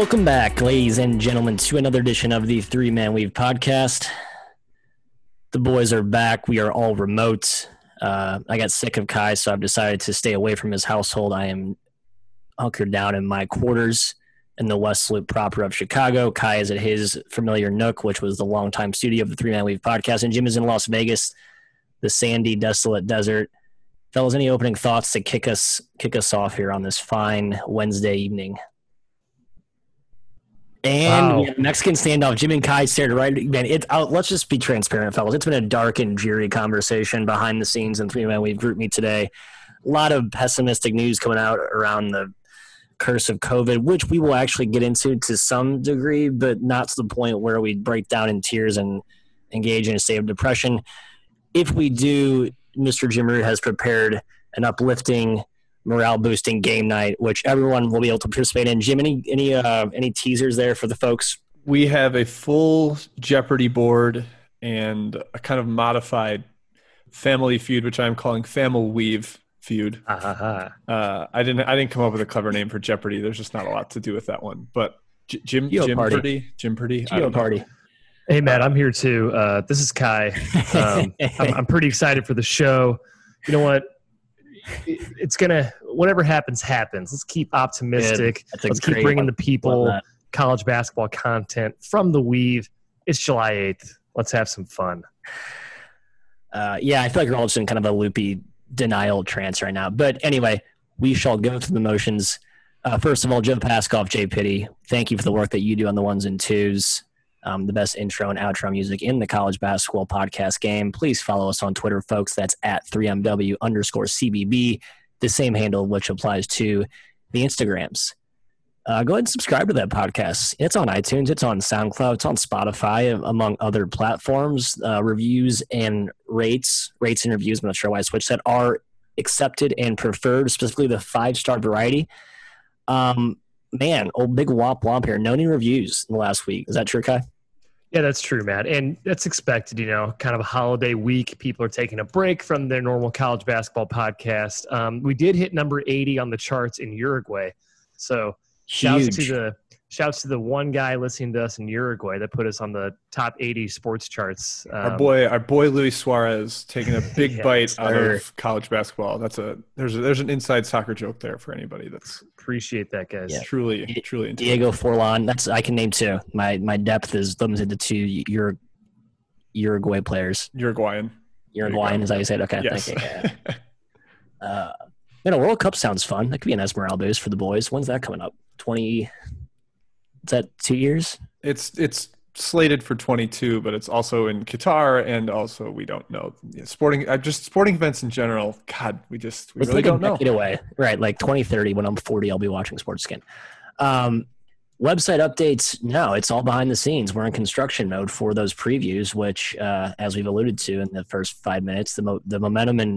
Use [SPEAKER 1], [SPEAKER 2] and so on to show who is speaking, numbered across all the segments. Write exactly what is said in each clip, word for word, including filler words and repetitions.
[SPEAKER 1] Welcome back, ladies and gentlemen, to another edition of the Three Man Weave podcast. The boys are back. We are all remote. Uh, I got sick of Kai, so I've decided to stay away from his household. I am hunkered down in my quarters in the West Loop proper of Chicago. Kai is at his familiar nook, which was the longtime studio of the Three Man Weave podcast, and Jim is in Las Vegas, the sandy, desolate desert. Fellas, any opening thoughts to kick us kick us off here on this fine Wednesday evening? And wow. We have Mexican standoff. Jim and Kai stared right. Man, it. I'll, let's just be transparent, fellas. It's been a dark and dreary conversation behind the scenes in Three Man Weave Group Meet today. A lot of pessimistic news coming out around the curse of COVID, which we will actually get into to some degree, but not to the point where we break down in tears and engage in a state of depression. If we do, Mister Jim Root has prepared an uplifting, morale-boosting game night, which everyone will be able to participate in. Jim, any any uh, any teasers there for the folks?
[SPEAKER 2] We have a full Jeopardy board and a kind of modified Family Feud, which I'm calling Family Weave Feud.
[SPEAKER 1] Uh-huh.
[SPEAKER 2] Uh, I didn't I didn't come up with a clever name for Jeopardy. There's just not a lot to do with that one. But J- Jim
[SPEAKER 1] Geo
[SPEAKER 2] Jim
[SPEAKER 1] party.
[SPEAKER 2] Purdy, Jim Purdy,
[SPEAKER 1] Geo party.
[SPEAKER 3] Hey, Matt, I'm here too. Uh, this is Kai. Um, I'm, I'm pretty excited for the show. You know what? It's going to – whatever happens, happens. Let's keep optimistic. Let's keep bringing the people college basketball content from the Weave. It's July eighth. Let's have some fun.
[SPEAKER 1] Uh, yeah, I feel like we're all just in kind of a loopy denial trance right now. But anyway, we shall go through the motions. Uh, first of all, Joe Paskoff, Jay Pitty, thank you for the work that you do on the ones and twos. Um, the best intro and outro music in the college basketball podcast game. Please follow us on Twitter, folks. That's at three M W underscore C B B, the same handle which applies to the Instagrams. Uh, go ahead and subscribe to that podcast. It's on iTunes. It's on SoundCloud. It's on Spotify, among other platforms. Uh, reviews and rates, rates and reviews, I'm not sure why I switched that, are accepted and preferred, specifically the five-star variety. Um, man, old big womp womp here. No new reviews in the last week. Is that true, Kai?
[SPEAKER 3] Yeah, that's true, Matt. And that's expected, you know, kind of a holiday week. People are taking a break from their normal college basketball podcast. Um, we did hit number eighty on the charts in Uruguay. So shouts to the shouts to the one guy listening to us in Uruguay that put us on the top eighty sports charts. Um,
[SPEAKER 2] our boy, our boy Luis Suarez taking a big
[SPEAKER 3] yeah,
[SPEAKER 2] bite out of college basketball. That's a there's a, there's an inside soccer joke there for anybody that's
[SPEAKER 3] appreciate that, guys.
[SPEAKER 2] Yeah. Truly, truly.
[SPEAKER 1] Diego Forlan. That's I can name two. My my depth is limited to two Ur- Uruguay players.
[SPEAKER 2] Uruguayan.
[SPEAKER 1] Uruguayan is how you say it. Okay,
[SPEAKER 2] yes.
[SPEAKER 1] thank you. uh, man, a World Cup sounds fun. That could be an Esmeralda boost for the boys. When's that coming up? Twenty. Is that two years?
[SPEAKER 2] It's it's slated for twenty-two, but it's also in Qatar, and also we don't know. Yeah, sporting, uh, just sporting events in general. God, we just we
[SPEAKER 1] it's
[SPEAKER 2] really
[SPEAKER 1] like
[SPEAKER 2] don't
[SPEAKER 1] a
[SPEAKER 2] know.
[SPEAKER 1] decade away, right? Like twenty thirty. When I'm forty, I'll be watching Sports Skin. Um, website updates. No, it's all behind the scenes. We're in construction mode for those previews, which, uh, as we've alluded to in the first five minutes, the mo- the momentum and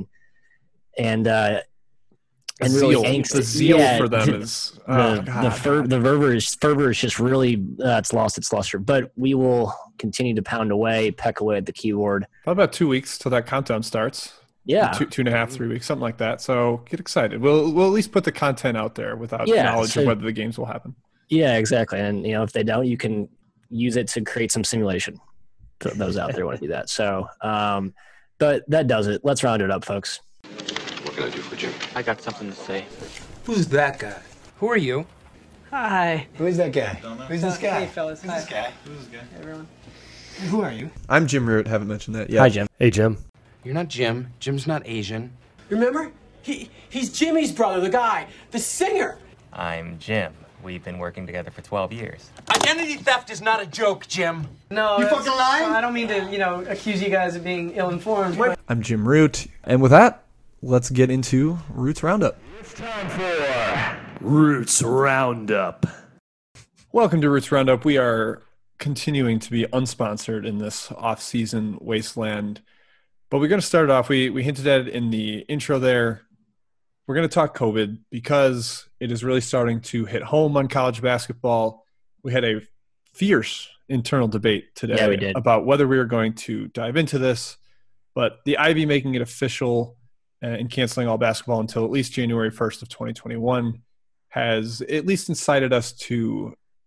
[SPEAKER 1] and uh, and
[SPEAKER 2] zeal,
[SPEAKER 1] really angst,
[SPEAKER 2] the zeal
[SPEAKER 1] yeah,
[SPEAKER 2] for them
[SPEAKER 1] the,
[SPEAKER 2] is oh,
[SPEAKER 1] the
[SPEAKER 2] God,
[SPEAKER 1] the, fer-
[SPEAKER 2] God.
[SPEAKER 1] the fervor is fervor is just really uh, it's lost its luster. But we will continue to pound away, peck away at the keyboard.
[SPEAKER 2] About two weeks till that countdown starts.
[SPEAKER 1] Yeah,
[SPEAKER 2] two two and a half, three weeks, something like that. So get excited. We'll we'll at least put the content out there without
[SPEAKER 1] yeah,
[SPEAKER 2] knowledge
[SPEAKER 1] so,
[SPEAKER 2] of whether the games will happen.
[SPEAKER 1] Yeah, exactly. And you know, if they don't, you can use it to create some simulation. For those out there want to do that. So, um, but that does it. Let's round it up, folks.
[SPEAKER 4] What can I do for Jim?
[SPEAKER 5] I got something to say.
[SPEAKER 6] Who's that guy?
[SPEAKER 5] Who are you?
[SPEAKER 7] Hi.
[SPEAKER 6] Who is that guy? Who's this guy?
[SPEAKER 7] Hey, fellas.
[SPEAKER 6] Who's
[SPEAKER 7] Hi.
[SPEAKER 6] this guy?
[SPEAKER 7] Who's this guy? Hey, everyone.
[SPEAKER 6] Who are you?
[SPEAKER 8] I'm Jim Root. Haven't mentioned that yet.
[SPEAKER 1] Hi, Jim.
[SPEAKER 3] Hey, Jim.
[SPEAKER 5] You're not Jim. Jim's not Asian.
[SPEAKER 7] Remember? He he's Jimmy's brother, the guy, the singer.
[SPEAKER 9] I'm Jim. We've been working together for twelve years.
[SPEAKER 10] Identity theft is not a joke, Jim.
[SPEAKER 7] No,
[SPEAKER 6] You fucking lying?
[SPEAKER 7] I don't mean to, you know, accuse you guys of being ill-informed. But...
[SPEAKER 8] I'm Jim Root. And with that, let's get into Roots Roundup.
[SPEAKER 3] It's time for Roots Roundup.
[SPEAKER 2] Welcome to Roots Roundup. We are continuing to be unsponsored in this off-season wasteland. But we're going to start it off. We, we hinted at it in the intro there. We're going to talk COVID because it is really starting to hit home on college basketball. We had a fierce internal debate today
[SPEAKER 1] yeah, we did.
[SPEAKER 2] about whether we were going to dive into this. But the Ivy making it official and canceling all basketball until at least January first of twenty twenty-one has at least incited us to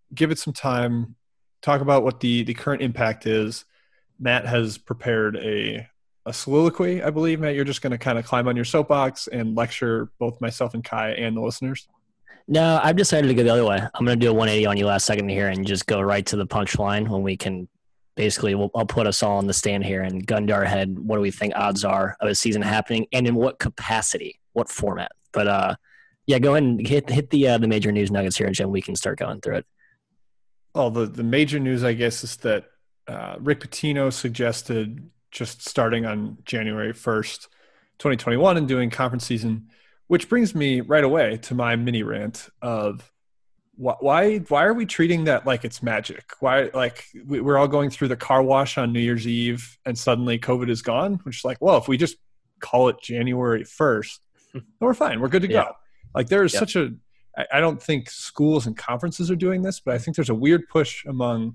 [SPEAKER 2] give it some time, talk about what the, the current impact is. Matt has prepared a, a soliloquy, I believe. Matt, you're just going to kind of climb on your soapbox and lecture both myself and Kai and the listeners.
[SPEAKER 1] No, I've decided to go the other way. I'm going to do a one eighty on you last second here and just go right to the punchline when we can basically, we'll, I'll put us all on the stand here and gun to our head. What do we think odds are of a season happening and in what capacity, what format? But uh, yeah, go ahead and hit hit the uh, the major news nuggets here, Jim. We can start going through it.
[SPEAKER 2] Oh, the, the major news, I guess, is that uh, Rick Pitino suggested just starting on January first, twenty twenty-one and doing conference season, which brings me right away to my mini rant of why why are we treating that like it's magic? Why, like, we're all going through the car wash on New Year's Eve and suddenly COVID is gone, which is like, well, if we just call it January first, then we're fine. We're good to
[SPEAKER 1] Yeah.
[SPEAKER 2] go. Like, there is
[SPEAKER 1] Yep.
[SPEAKER 2] such a – I don't think schools and conferences are doing this, but I think there's a weird push among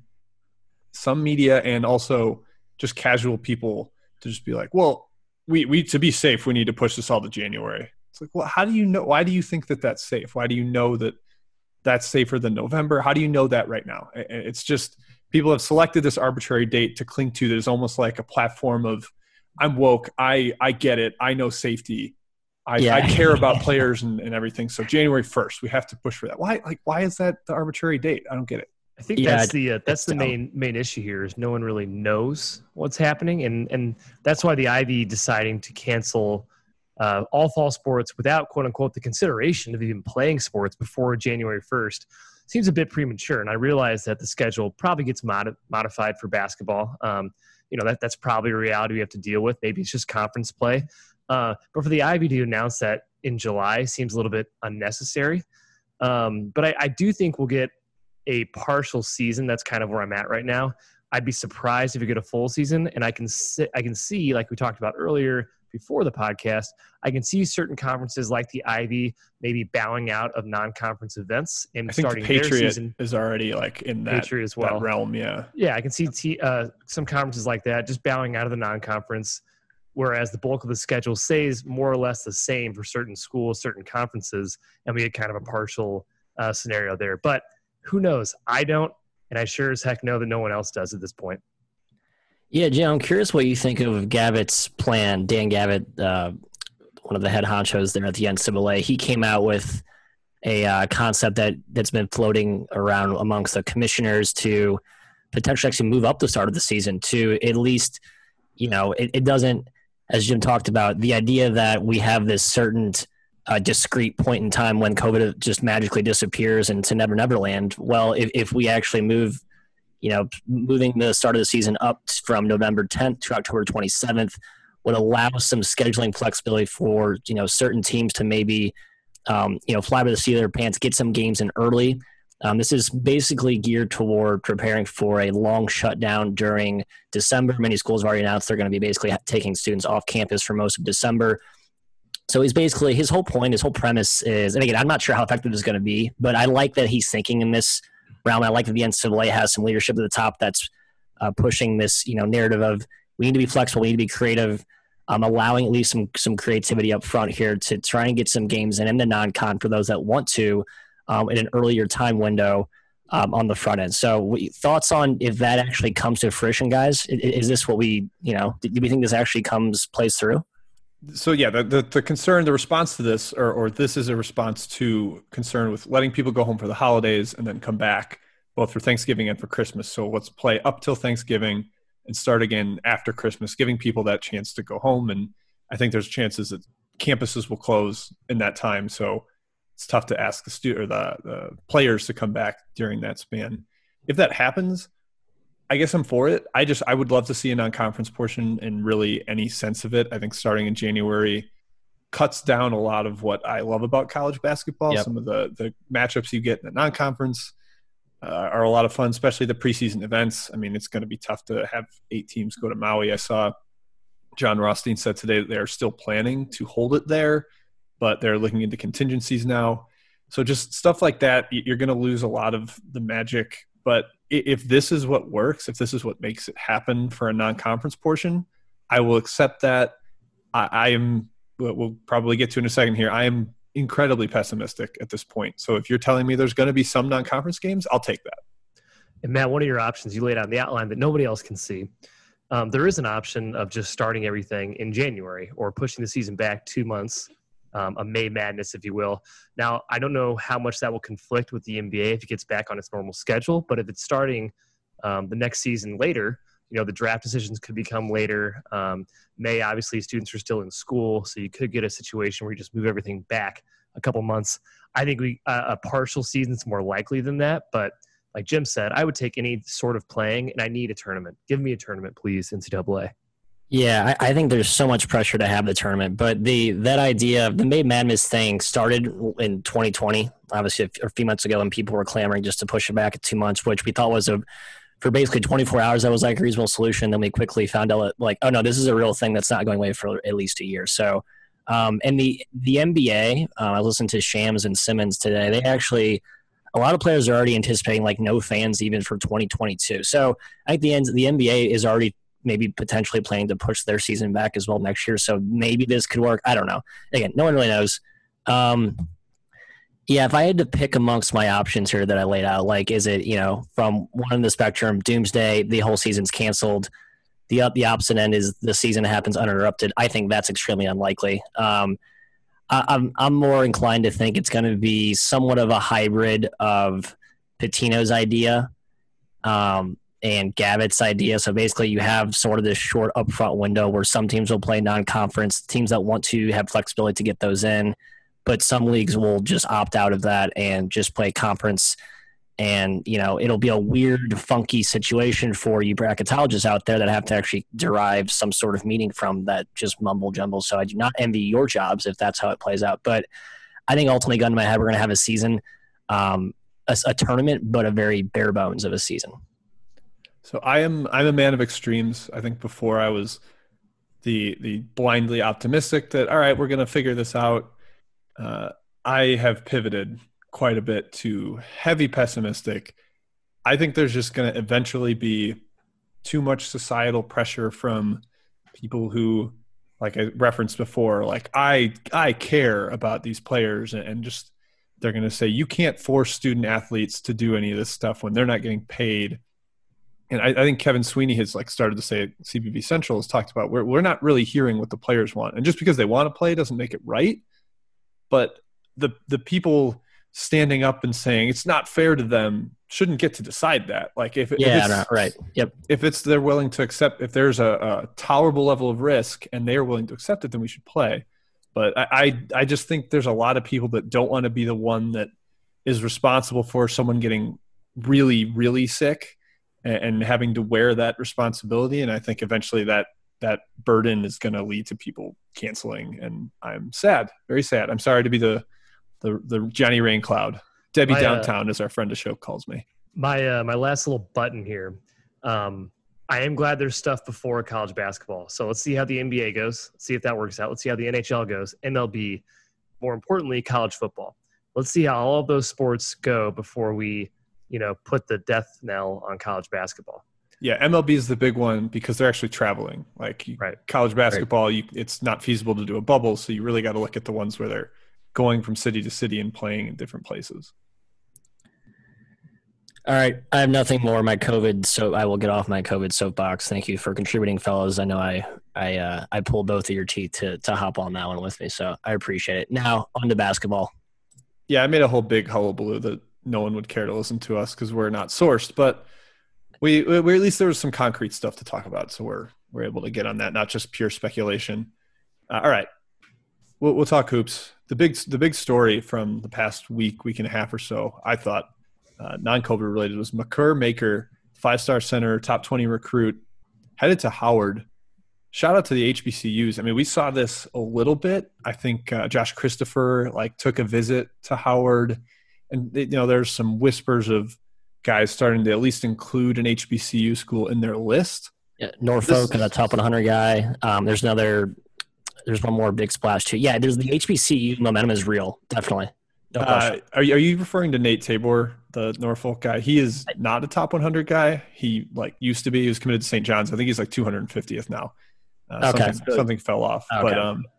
[SPEAKER 2] some media and also just casual people to just be like, well, we, we to be safe, we need to push this all to January. It's like, well, how do you know? Why do you think that that's safe? Why do you know that that's safer than November? How do you know that right now? It's just people have selected this arbitrary date to cling to. There's almost like a platform of I'm woke. I, I get it. I know safety. I,
[SPEAKER 1] Yeah.
[SPEAKER 2] I care about players and, and everything. So January first, we have to push for that. Why? Like, why is that the arbitrary date? I don't get it.
[SPEAKER 3] I think
[SPEAKER 1] Yeah,
[SPEAKER 3] that's the uh, that's
[SPEAKER 1] it's
[SPEAKER 3] the
[SPEAKER 1] dumb.
[SPEAKER 3] main main issue here is no one really knows what's happening, and and that's why the Ivy deciding to cancel uh, all fall sports without quote unquote the consideration of even playing sports before January first seems a bit premature. And I realize that the schedule probably gets modi- modified for basketball. Um, you know that that's probably a reality we have to deal with. Maybe it's just conference play, uh, but for the Ivy to announce that in July seems a little bit unnecessary. Um, but I, I do think we'll get a partial season. That's kind of where I'm at right now. I'd be surprised if we get a full season, and I can see, I can see, like we talked about earlier before the podcast, I can see certain conferences like the Ivy maybe bowing out of non-conference events and
[SPEAKER 2] I think
[SPEAKER 3] starting
[SPEAKER 2] the
[SPEAKER 3] their
[SPEAKER 2] Patriot
[SPEAKER 3] season.
[SPEAKER 2] is already like in that,
[SPEAKER 3] Patriot as well.
[SPEAKER 2] that realm. Yeah.
[SPEAKER 3] Yeah, I can see t- uh, some conferences like that just bowing out of the non-conference, whereas the bulk of the schedule stays more or less the same for certain schools, certain conferences, and we get kind of a partial uh, scenario there. But who knows? I don't, and I sure as heck know that no one else does at this point.
[SPEAKER 1] Yeah, Jim, I'm curious what you think of Gavitt's plan. Dan Gavitt, uh, one of the head honchos there at the N C double A, he came out with a uh, concept that, that's been floating around amongst the commissioners to potentially actually move up the start of the season to at least, you know, it, it doesn't, as Jim talked about, the idea that we have this certain uh, discrete point in time when COVID just magically disappears into Never Never Land. Well, if, if we actually move, you know, moving the start of the season up from November tenth to October twenty-seventh would allow some scheduling flexibility for, you know, certain teams to maybe, um, you know, fly by the seat of their pants, get some games in early. Um, this is basically geared toward preparing for a long shutdown during December. Many schools have already announced they're going to be basically taking students off campus for most of December. So he's basically, his whole point, his whole premise is, and again, I'm not sure how effective this is going to be, but I like that he's thinking in this realm. I like that the N C double A has some leadership at the top that's uh, pushing this, you know, narrative of we need to be flexible, we need to be creative, um, allowing at least some some creativity up front here to try and get some games in, in the non-con for those that want to um, in an earlier time window um, on the front end. So we, thoughts on if that actually comes to fruition, guys? Is, is this what we, you know, do we think this actually comes, plays through?
[SPEAKER 2] So yeah, the, the the concern, the response to this, or or this is a response to concern with letting people go home for the holidays and then come back both for Thanksgiving and for Christmas. So let's play up till Thanksgiving and start again after Christmas, giving people that chance to go home. And I think there's chances that campuses will close in that time. So it's tough to ask the stu- or the, the players to come back during that span. If that happens, I guess I'm for it. I just I would love to see a non-conference portion in really any sense of it. I think starting in January cuts down a lot of what I love about college basketball.
[SPEAKER 1] Yep.
[SPEAKER 2] Some of the the matchups you get in the non-conference uh, are a lot of fun, especially the preseason events. I mean, it's going to be tough to have eight teams go to Maui. I saw John Rothstein said today that they're still planning to hold it there, but they're looking into contingencies now. So just stuff like that, you're going to lose a lot of the magic. But if this is what works, if this is what makes it happen for a non-conference portion, I will accept that. I, I am, we'll probably get to in a second here, I am incredibly pessimistic at this point. So if you're telling me there's going to be some non-conference games, I'll take that.
[SPEAKER 3] And Matt, one of your options you laid out in the outline that nobody else can see. Um, there is an option of just starting everything in January or pushing the season back two months, um, a May Madness, if you will. Now, I don't know how much that will conflict with the N B A if it gets back on its normal schedule, but if it's starting um, the next season later, you know, the draft decisions could become later. Um, May, obviously, students are still in school, so you could get a situation where you just move everything back a couple months. I think we uh, a partial season's more likely than that, but like Jim said, I would take any sort of playing, and I need a tournament. Give me a tournament, please, N C double A.
[SPEAKER 1] Yeah, I, I think there's so much pressure to have the tournament, but the that idea of the May Madness thing started in twenty twenty, obviously a few months ago, and people were clamoring just to push it back at two months, which we thought was a for basically twenty-four hours. That was like a reasonable solution. Then we quickly found out like, oh no, this is a real thing that's not going away for at least a year. So, um, and the the N B A, uh, I listened to Shams and Simmons today. They actually. A lot of players are already anticipating like no fans even for twenty twenty-two. So I think the end, the N B A is already maybe potentially planning to push their season back as well next year. So maybe this could work. I don't know. Again, no one really knows. Um, yeah, if I had to pick amongst my options here that I laid out, like is it, you know, from one end of the spectrum, doomsday, the whole season's canceled. The, the opposite end is the season happens uninterrupted. I think that's extremely unlikely. Um, I'm I'm more inclined to think it's going to be somewhat of a hybrid of Pitino's idea um, and Gavitt's idea. So basically you have sort of this short upfront window where some teams will play non-conference, teams that want to have flexibility to get those in, but some leagues will just opt out of that and just play conference. And, you know, it'll be a weird, funky situation for you bracketologists out there that have to actually derive some sort of meaning from that just mumble jumble. So I do not envy your jobs if that's how it plays out. But I think ultimately, gun to my head, we're going to have a season, um, a, a tournament, but a very bare bones of a season.
[SPEAKER 2] So I am I'm a man of extremes. I think before I was the the blindly optimistic that, all right, we're going to figure this out. Uh, I have pivoted quite a bit to heavy pessimistic. I think there's just going to eventually be too much societal pressure from people who, like I referenced before, like I I care about these players, and just they're going to say you can't force student athletes to do any of this stuff when they're not getting paid. And I, I think Kevin Sweeney has like started to say at C B V Central has talked about we're we're not really hearing what the players want, and just because they want to play doesn't make it right. But the the people standing up and saying it's not fair to them shouldn't get to decide that. Like if,
[SPEAKER 1] yeah,
[SPEAKER 2] if it's,
[SPEAKER 1] no, right. Yep.
[SPEAKER 2] If it's, they're willing to accept, if there's a, a tolerable level of risk and they're willing to accept it, then we should play. But I, I, I just think there's a lot of people that don't want to be the one that is responsible for someone getting really, really sick and, and having to wear that responsibility. And I think eventually that, that burden is going to lead to people canceling. And I'm sad, very sad. I'm sorry to be the, The the Johnny Rain Cloud. Debbie
[SPEAKER 3] my,
[SPEAKER 2] Downtown,
[SPEAKER 3] uh,
[SPEAKER 2] as our friend of show calls me.
[SPEAKER 3] My uh, my last little button here. Um, I am glad there's stuff before college basketball. So let's see how the N B A goes. Let's see if that works out. Let's see how the N H L goes. M L B, more importantly, college football. Let's see how all of those sports go before we, you know, put the death knell on college basketball.
[SPEAKER 2] Yeah, M L B is the big one because they're actually traveling. Like
[SPEAKER 3] right.
[SPEAKER 2] college basketball, right. you, it's not feasible to do a bubble, so you really got to look at the ones where they're going from city to city and playing in different places.
[SPEAKER 1] All right. I have nothing more. My COVID, so I will get off my COVID soapbox. Thank you for contributing, fellas. I know I I uh, I pulled both of your teeth to to hop on that one with me, so I appreciate it. Now, on to basketball.
[SPEAKER 2] Yeah, I made a whole big hullabaloo that no one would care to listen to us because we're not sourced, but we, we at least there was some concrete stuff to talk about, so we're we're able to get on that, not just pure speculation. Uh, all right. We'll, we'll talk hoops. The big, the big story from the past week, week and a half or so, I thought, uh, non-COVID related, was Makur Maker, five-star center, top twenty recruit, headed to Howard. Shout out to the H B C Us. I mean, we saw this a little bit. I think uh, Josh Christopher like took a visit to Howard, and you know, there's some whispers of guys starting to at least include an H B C U school in their list.
[SPEAKER 1] Yeah, Norfolk and a top one hundred guy. Um, there's another. There's one more big splash too. Yeah, there's the H B C U momentum is real, definitely. No
[SPEAKER 2] uh, are you are you referring to Nate Tabor, the Norfolk guy? He is not a top one hundred guy. He like used to be. He was committed to Saint John's. I think he's like two hundred fiftieth now. Uh,
[SPEAKER 1] okay,
[SPEAKER 2] something, something fell off,
[SPEAKER 1] okay.
[SPEAKER 2] but um,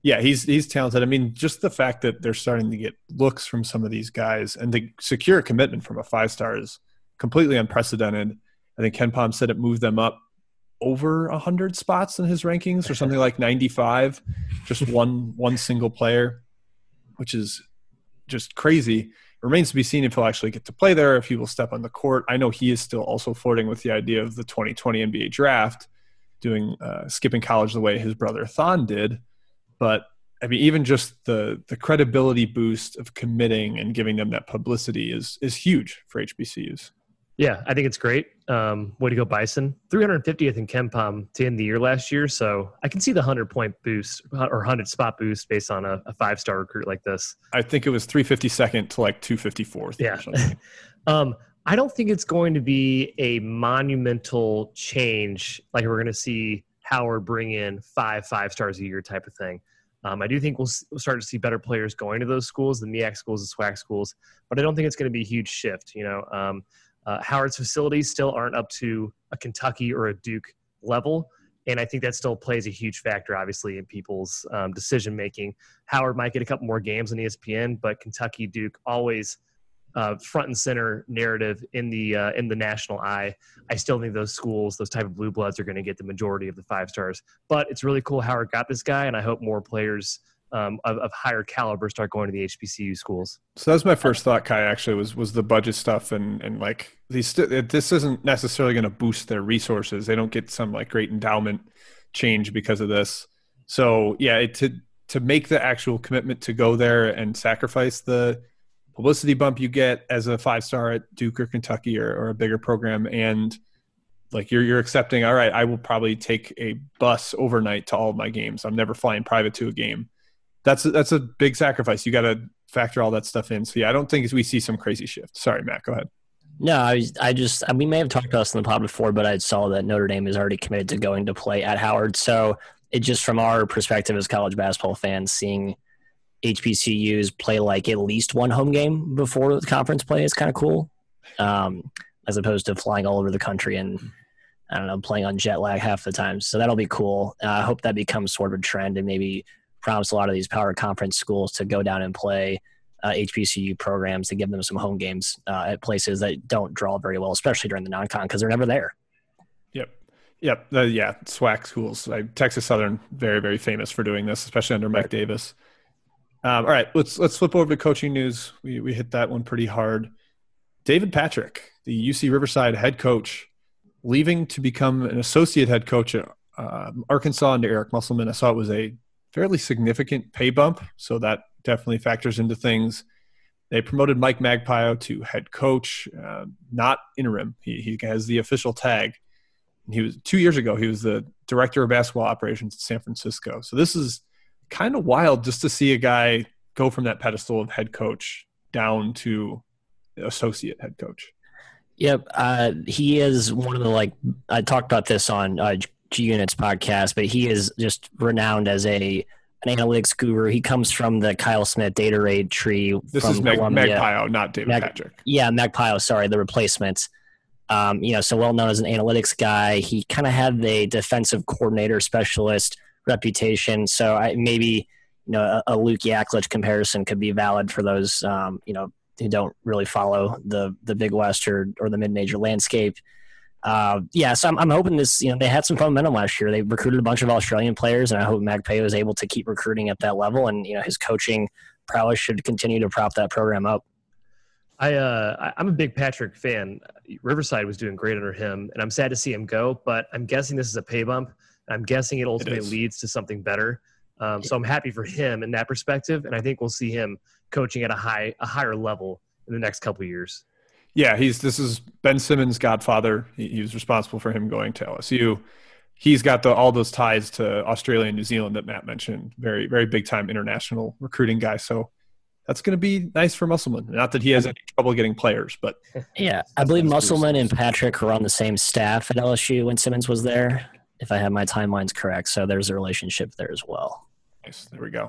[SPEAKER 2] Yeah, he's he's talented. I mean, just the fact that they're starting to get looks from some of these guys and to secure a commitment from a five-star is completely unprecedented. I think KenPom said it moved them up over one hundred spots in his rankings or something like ninety-five, just one one single player, which is just crazy. It remains to be seen if he'll actually get to play there, if he will step on the court. I know he is still also flirting with the idea of the twenty twenty N B A draft, doing uh, skipping college the way his brother Thon did. But I mean, even just the the credibility boost of committing and giving them that publicity is is huge for H B C Us.
[SPEAKER 3] Yeah, I think it's great. Um, way to go, Bison. three hundred fiftieth in KenPom to end the year last year. So I can see the one hundred point boost or one hundred spot boost based on a, a five-star recruit like this.
[SPEAKER 2] I think it was three hundred fifty-second to like two hundred fifty-fourth.
[SPEAKER 3] Yeah. um, I don't think it's going to be a monumental change like we're going to see Howard bring in five five stars a year type of thing. Um, I do think we'll, we'll start to see better players going to those schools, the M E A C schools, the SWAC schools, but I don't think it's going to be a huge shift. You know, um, uh, Howard's facilities still aren't up to a Kentucky or a Duke level, and I think that still plays a huge factor, obviously, in people's um, decision making. Howard might get a couple more games on E S P N, but Kentucky, Duke, always uh, front and center narrative in the uh, in the national eye. I still think those schools, those type of blue bloods, are going to get the majority of the five stars. But it's really cool Howard got this guy, and I hope more players um, of, of higher caliber start going to the H B C U schools.
[SPEAKER 2] So that was my first thought, Kai. Actually, was was the budget stuff, and and like these. This isn't necessarily going to boost their resources. They don't get some like great endowment change because of this. So yeah, it, to to make the actual commitment to go there and sacrifice the publicity bump you get as a five-star at Duke or Kentucky or, or a bigger program, and like you're you're accepting, all right, I will probably take a bus overnight to all of my games. I'm never flying private to a game. That's a, that's a big sacrifice. You got to factor all that stuff in. So yeah, I don't think we see some crazy shift. Sorry, Matt, go ahead.
[SPEAKER 1] No, I was, I just we may have talked about this in the pod before, but I saw that Notre Dame is already committed to going to play at Howard. So it just from our perspective as college basketball fans, seeing H B C Us play like at least one home game before the conference play is kind of cool, um, as opposed to flying all over the country and, I don't know, playing on jet lag half the time. So that'll be cool. Uh, I hope that becomes sort of a trend and maybe prompts a lot of these power conference schools to go down and play uh, H B C U programs to give them some home games uh, at places that don't draw very well, especially during the non-con because they're never there.
[SPEAKER 2] Yep. Yep. Uh, yeah. SWAC schools. Like Texas Southern, very, very famous for doing this, especially under Mike Davis. Um, all right, let's let's flip over to coaching news. We we hit that one pretty hard. David Patrick, the U C Riverside head coach, leaving to become an associate head coach at uh, Arkansas under Eric Musselman. I saw it was a fairly significant pay bump, so that definitely factors into things. They promoted Mike Magpio to head coach, uh, not interim. He he has the official tag. He was two years ago. He was the director of basketball operations in San Francisco. So this is kind of wild just to see a guy go from that pedestal of head coach down to associate head coach.
[SPEAKER 1] Yep. Uh, he is one of the, like, I talked about this on uh, G Unit's podcast, but he is just renowned as a an analytics guru. He comes from the Kyle Smith data raid tree.
[SPEAKER 2] This
[SPEAKER 1] from
[SPEAKER 2] is Mag-
[SPEAKER 1] Columbia.
[SPEAKER 2] Magpio, not David
[SPEAKER 1] Mag-
[SPEAKER 2] Patrick.
[SPEAKER 1] Yeah, Magpio, sorry, the replacement. Um, you know, so well known as an analytics guy. He kind of had the defensive coordinator specialist reputation. So I, maybe, you know, a, a Luke Yaklich comparison could be valid for those, um, you know, who don't really follow the the Big West or, or the mid-major landscape. Uh, yeah, so I'm, I'm hoping this, you know, they had some momentum last year. They recruited a bunch of Australian players, and I hope Magpio is able to keep recruiting at that level. And, you know, his coaching prowess should continue to prop that program up.
[SPEAKER 3] I, uh, I'm a big Patrick fan. Riverside was doing great under him, and I'm sad to see him go, but I'm guessing this is a pay bump. I'm guessing it ultimately it leads to something better. Um, so I'm happy for him in that perspective, and I think we'll see him coaching at a high, a higher level in the next couple of years.
[SPEAKER 2] Yeah, he's this is Ben Simmons' godfather. He, he was responsible for him going to L S U. He's got the, all those ties to Australia and New Zealand that Matt mentioned. Very, very big time international recruiting guy. So that's going to be nice for Musselman. Not that he has any trouble getting players, but
[SPEAKER 1] yeah, I believe Musselman and Patrick were on the same staff at L S U when Simmons was there, if I have my timelines correct. So there's a relationship there as well.
[SPEAKER 2] Nice. There we go.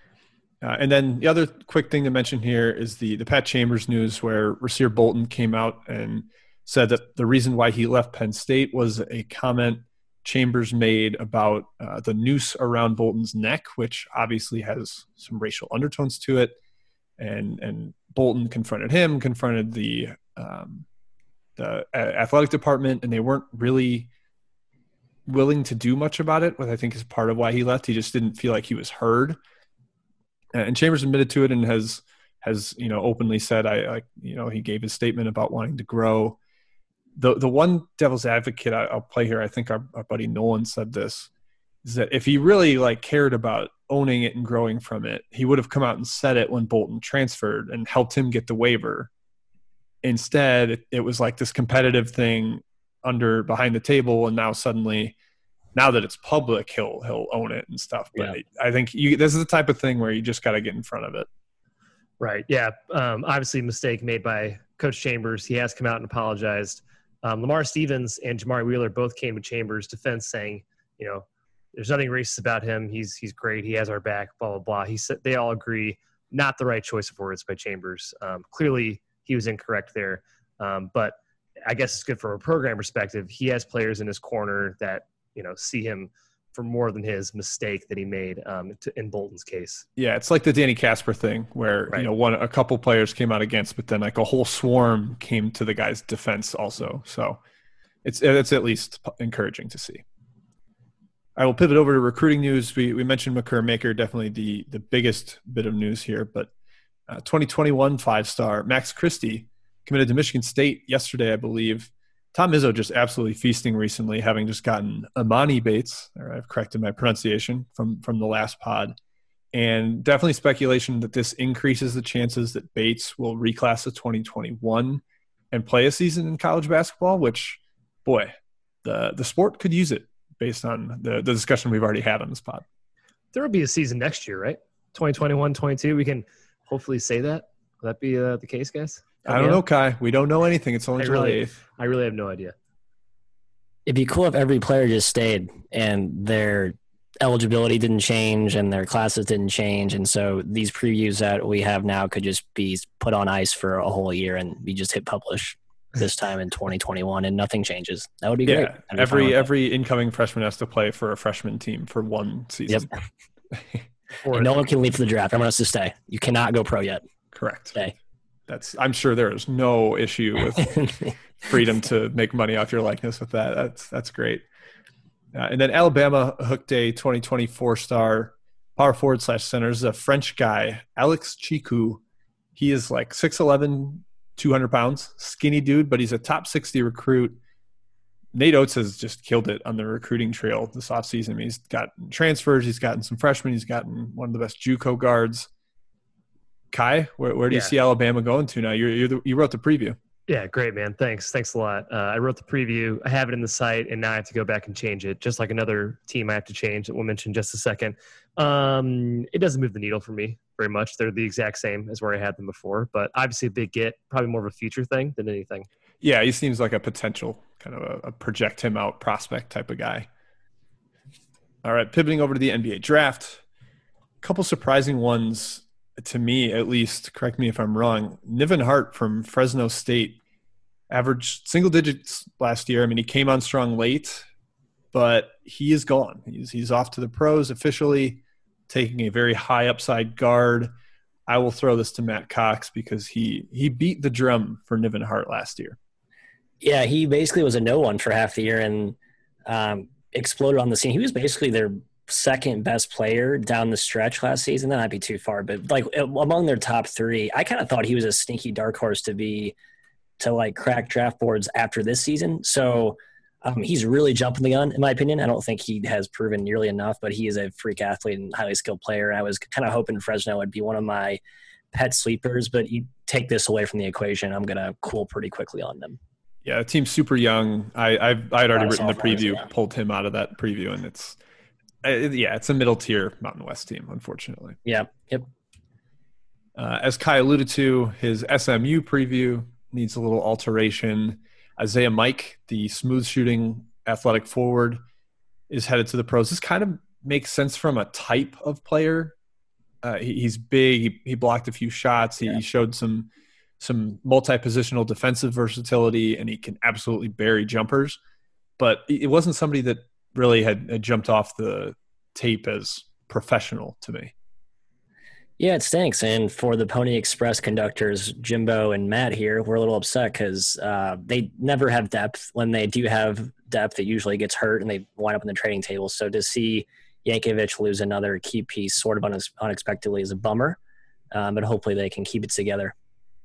[SPEAKER 2] Uh, and then the other quick thing to mention here is the the Pat Chambers news, where Rasir Bolton came out and said that the reason why he left Penn State was a comment Chambers made about uh, the noose around Bolton's neck, which obviously has some racial undertones to it. And and Bolton confronted him, confronted the um, the athletic department, and they weren't really willing to do much about it, which I think is part of why he left. He just didn't feel like he was heard. And Chambers admitted to it and has has you know openly said, I, I you know he gave his statement about wanting to grow. The the one devil's advocate I, I'll play here, I think our, our buddy Nolan said this, is that if he really like cared about owning it and growing from it, he would have come out and said it when Bolton transferred and helped him get the waiver. Instead, it, it was like this competitive thing under behind the table, and now suddenly, now that it's public, he'll he'll own it and stuff. But yeah. I think you, this is the type of thing where you just got to get in front of it.
[SPEAKER 3] Right. Yeah. Um, obviously, a mistake made by Coach Chambers. He has come out and apologized. Um, Lamar Stevens and Jamari Wheeler both came to Chambers' defense saying, you know, there's nothing racist about him. He's he's great. He has our back. Blah blah blah. He said they all agree. Not the right choice of words by Chambers. Um, clearly, he was incorrect there. Um, but I guess it's good from a program perspective. He has players in his corner that, you know, see him for more than his mistake that he made um, to, in Bolton's case.
[SPEAKER 2] Yeah, it's like the Danny Casper thing where, right. you know, one a couple players came out against, but then like a whole swarm came to the guy's defense also. So it's it's at least encouraging to see. I will pivot over to recruiting news. We we mentioned Makur Maker, definitely the the biggest bit of news here, but uh, twenty twenty-one five-star Max Christie committed to Michigan State yesterday, I believe. Tom Izzo just absolutely feasting recently, having just gotten Amani Bates, or I've corrected my pronunciation from, from the last pod, and definitely speculation that this increases the chances that Bates will reclass to twenty twenty-one and play a season in college basketball, which, boy, the, the sport could use it based on the, the discussion we've already had on this pod.
[SPEAKER 3] There will be a season next year, right? twenty twenty-one twenty-two. We can hopefully say that. Will that be uh, the case, guys?
[SPEAKER 2] I don't know, Kai. We don't know anything. It's only
[SPEAKER 3] I
[SPEAKER 2] July
[SPEAKER 3] really,
[SPEAKER 2] eighth.
[SPEAKER 3] I really have no idea.
[SPEAKER 1] It'd be cool if every player just stayed and their eligibility didn't change and their classes didn't change. And so these previews that we have now could just be put on ice for a whole year and we just hit publish this time in twenty twenty-one and nothing changes. That would be
[SPEAKER 2] yeah,
[SPEAKER 1] great. Be
[SPEAKER 2] every every that. incoming freshman has to play for a freshman team for one season.
[SPEAKER 1] Yep. And no one can leave for the draft. Everyone has to stay. You cannot go pro yet.
[SPEAKER 2] Correct.
[SPEAKER 1] Stay.
[SPEAKER 2] That's. I'm sure there is no issue with freedom to make money off your likeness with that. That's that's great. Uh, and then Alabama Hook Day twenty twenty-four star power forward slash center is a French guy, Alex Chiku. He is like six eleven, two hundred pounds, skinny dude, but he's a top sixty recruit. Nate Oates has just killed it on the recruiting trail this offseason. I mean, he's gotten transfers, he's gotten some freshmen, he's gotten one of the best JUCO guards. Kai, where, where do
[SPEAKER 3] yeah.
[SPEAKER 2] you see Alabama going to now? You're, you're the, you wrote the preview.
[SPEAKER 3] Yeah, great, man. Thanks. Thanks a lot. Uh, I wrote the preview. I have it in the site, and now I have to go back and change it, just like another team I have to change that we'll mention in just a second. Um, it doesn't move the needle for me very much. They're the exact same as where I had them before, but obviously a big get, probably more of a future thing than anything.
[SPEAKER 2] Yeah, he seems like a potential kind of a, a project him out prospect type of guy. All right, pivoting over to the N B A draft. A couple surprising ones to me, at least. Correct me if I'm wrong. Niven Hart from Fresno State averaged single digits last year. I mean, he came on strong late, but he is gone. He's he's off to the pros officially, taking a very high upside guard. I will throw this to Matt Cox because he he beat the drum for Niven Hart last year.
[SPEAKER 1] Yeah, he basically was a no one for half the year and um, exploded on the scene. He was basically their second best player down the stretch last season. That might be too far, but like among their top three, I kind of thought he was a sneaky dark horse to be to like crack draft boards after this season. So um, he's really jumping the gun, in my opinion. I don't think he has proven nearly enough, but he is a freak athlete and highly skilled player. I was kind of hoping Fresno would be one of my pet sleepers, but you take this away from the equation, I'm going to cool pretty quickly on them.
[SPEAKER 2] Yeah, the team's super young. I I've, I had already written the preview,
[SPEAKER 1] yeah.
[SPEAKER 2] pulled him out of that preview, and it's uh, yeah, it's a middle tier Mountain West team, unfortunately.
[SPEAKER 1] Yeah. Yep.
[SPEAKER 2] Uh, as Kai alluded to, his S M U preview needs a little alteration. Isaiah Mike, the smooth shooting athletic forward, is headed to the pros. This kind of makes sense from a type of player. Uh, he, he's big. He, he blocked a few shots. He,
[SPEAKER 1] yeah.
[SPEAKER 2] he showed some some multi-positional defensive versatility, and he can absolutely bury jumpers. But it wasn't somebody that really had, had jumped off the tape as professional to me.
[SPEAKER 1] Yeah, it stinks. And for the Pony Express conductors, Jimbo and Matt here, we're a little upset because uh, they never have depth. When they do have depth, it usually gets hurt and they wind up in the trading table. So to see Yankovic lose another key piece sort of unex- unexpectedly is a bummer, um, but hopefully they can keep it together.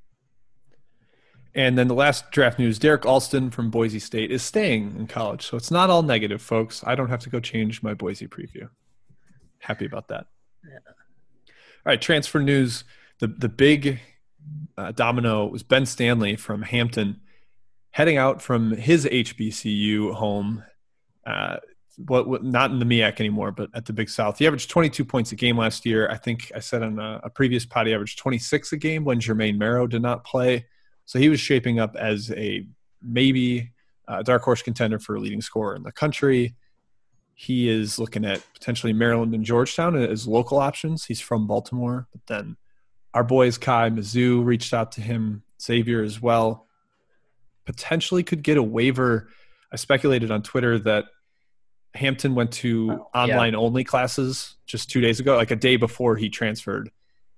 [SPEAKER 2] And then the last draft news, Derek Alston from Boise State is staying in college. So it's not all negative, folks. I don't have to go change my Boise preview. Happy about that. Yeah. All right, transfer news. The the big uh, domino was Ben Stanley from Hampton, heading out from his H B C U home, uh, what, what not in the M E A C anymore, but at the Big South. He averaged twenty-two points a game last year. I think I said on a, a previous pod he averaged twenty-six a game when Jermaine Merrow did not play. So he was shaping up as a maybe uh, dark horse contender for a leading scorer in the country. He is looking at potentially Maryland and Georgetown as local options. He's from Baltimore. But then our boys, Kai, Mizzou, reached out to him. Xavier as well. Potentially could get a waiver. I speculated on Twitter that Hampton went to oh, online-only yeah. classes just two days ago, like a day before he transferred.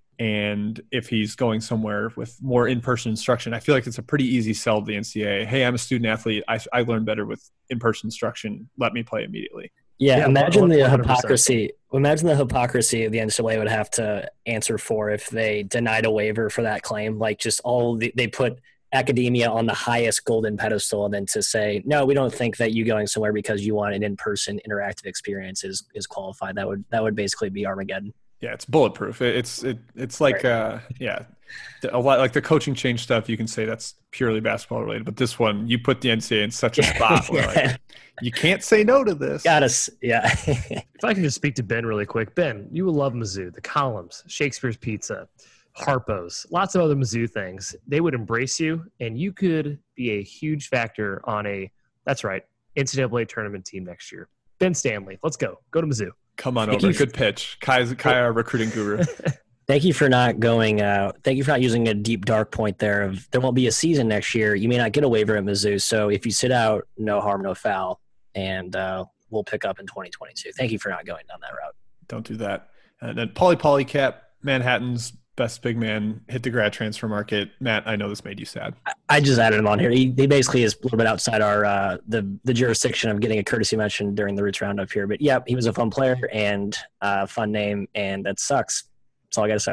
[SPEAKER 2] And if he's going somewhere with more in-person instruction, I feel like it's a pretty easy sell to the N C double A. Hey, I'm a student athlete. I, I learn better with in-person instruction. Let me play immediately.
[SPEAKER 1] Yeah, yeah, imagine the hypocrisy. Imagine the hypocrisy the N C double A would have to answer for if they denied a waiver for that claim. Like just all the, they put academia on the highest golden pedestal, and then to say, no, we don't think that you going somewhere because you want an in-person interactive experience is, is qualified. That would that would basically be Armageddon.
[SPEAKER 2] Yeah, it's bulletproof. It's it it's like right. uh yeah, a lot like the coaching change stuff. You can say that's purely basketball related, but this one you put the N C double A in such a spot where like, you can't say no to this.
[SPEAKER 1] Got us, yeah.
[SPEAKER 3] If I can just speak to Ben really quick, Ben, you will love Mizzou, the Columns, Shakespeare's Pizza, Harpo's, lots of other Mizzou things. They would embrace you, and you could be a huge factor on a that's right N C double A tournament team next year. Ben Stanley, let's go. Go to Mizzou.
[SPEAKER 2] Come on thank over. Good pitch. Kai's, Kai, our recruiting guru.
[SPEAKER 1] Thank you for not going uh, – thank you for not using a deep, dark point there of there won't be a season next year. You may not get a waiver at Mizzou. So if you sit out, no harm, no foul, and uh, we'll pick up in twenty twenty-two. Thank you for not going down that route.
[SPEAKER 2] Don't do that. And then Pauly Polycap, Manhattan's best big man, hit the grad transfer market. Matt, I know this made you sad.
[SPEAKER 1] I just added him on here. He, he basically is a little bit outside our uh, the the jurisdiction of getting a courtesy mention during the Roots Roundup here. But, yeah, he was a fun player and a uh, fun name, and that sucks. That's all I got to say.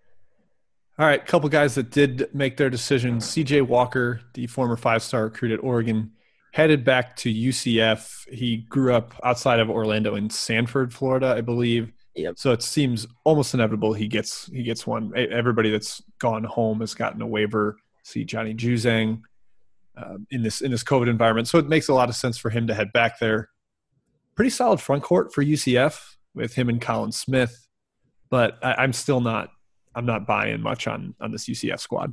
[SPEAKER 2] All right, a couple guys that did make their decision. C J Walker, the former five-star recruit at Oregon, headed back to U C F. He grew up outside of Orlando in Sanford, Florida, I believe.
[SPEAKER 1] Yep.
[SPEAKER 2] So it seems almost inevitable he gets he gets one. Everybody that's gone home has gotten a waiver. See Johnny Juzang uh, in this in this COVID environment, so it makes a lot of sense for him to head back there. Pretty solid front court for U C F with him and Colin Smith, but I, I'm still not I'm not buying much on on this U C F squad.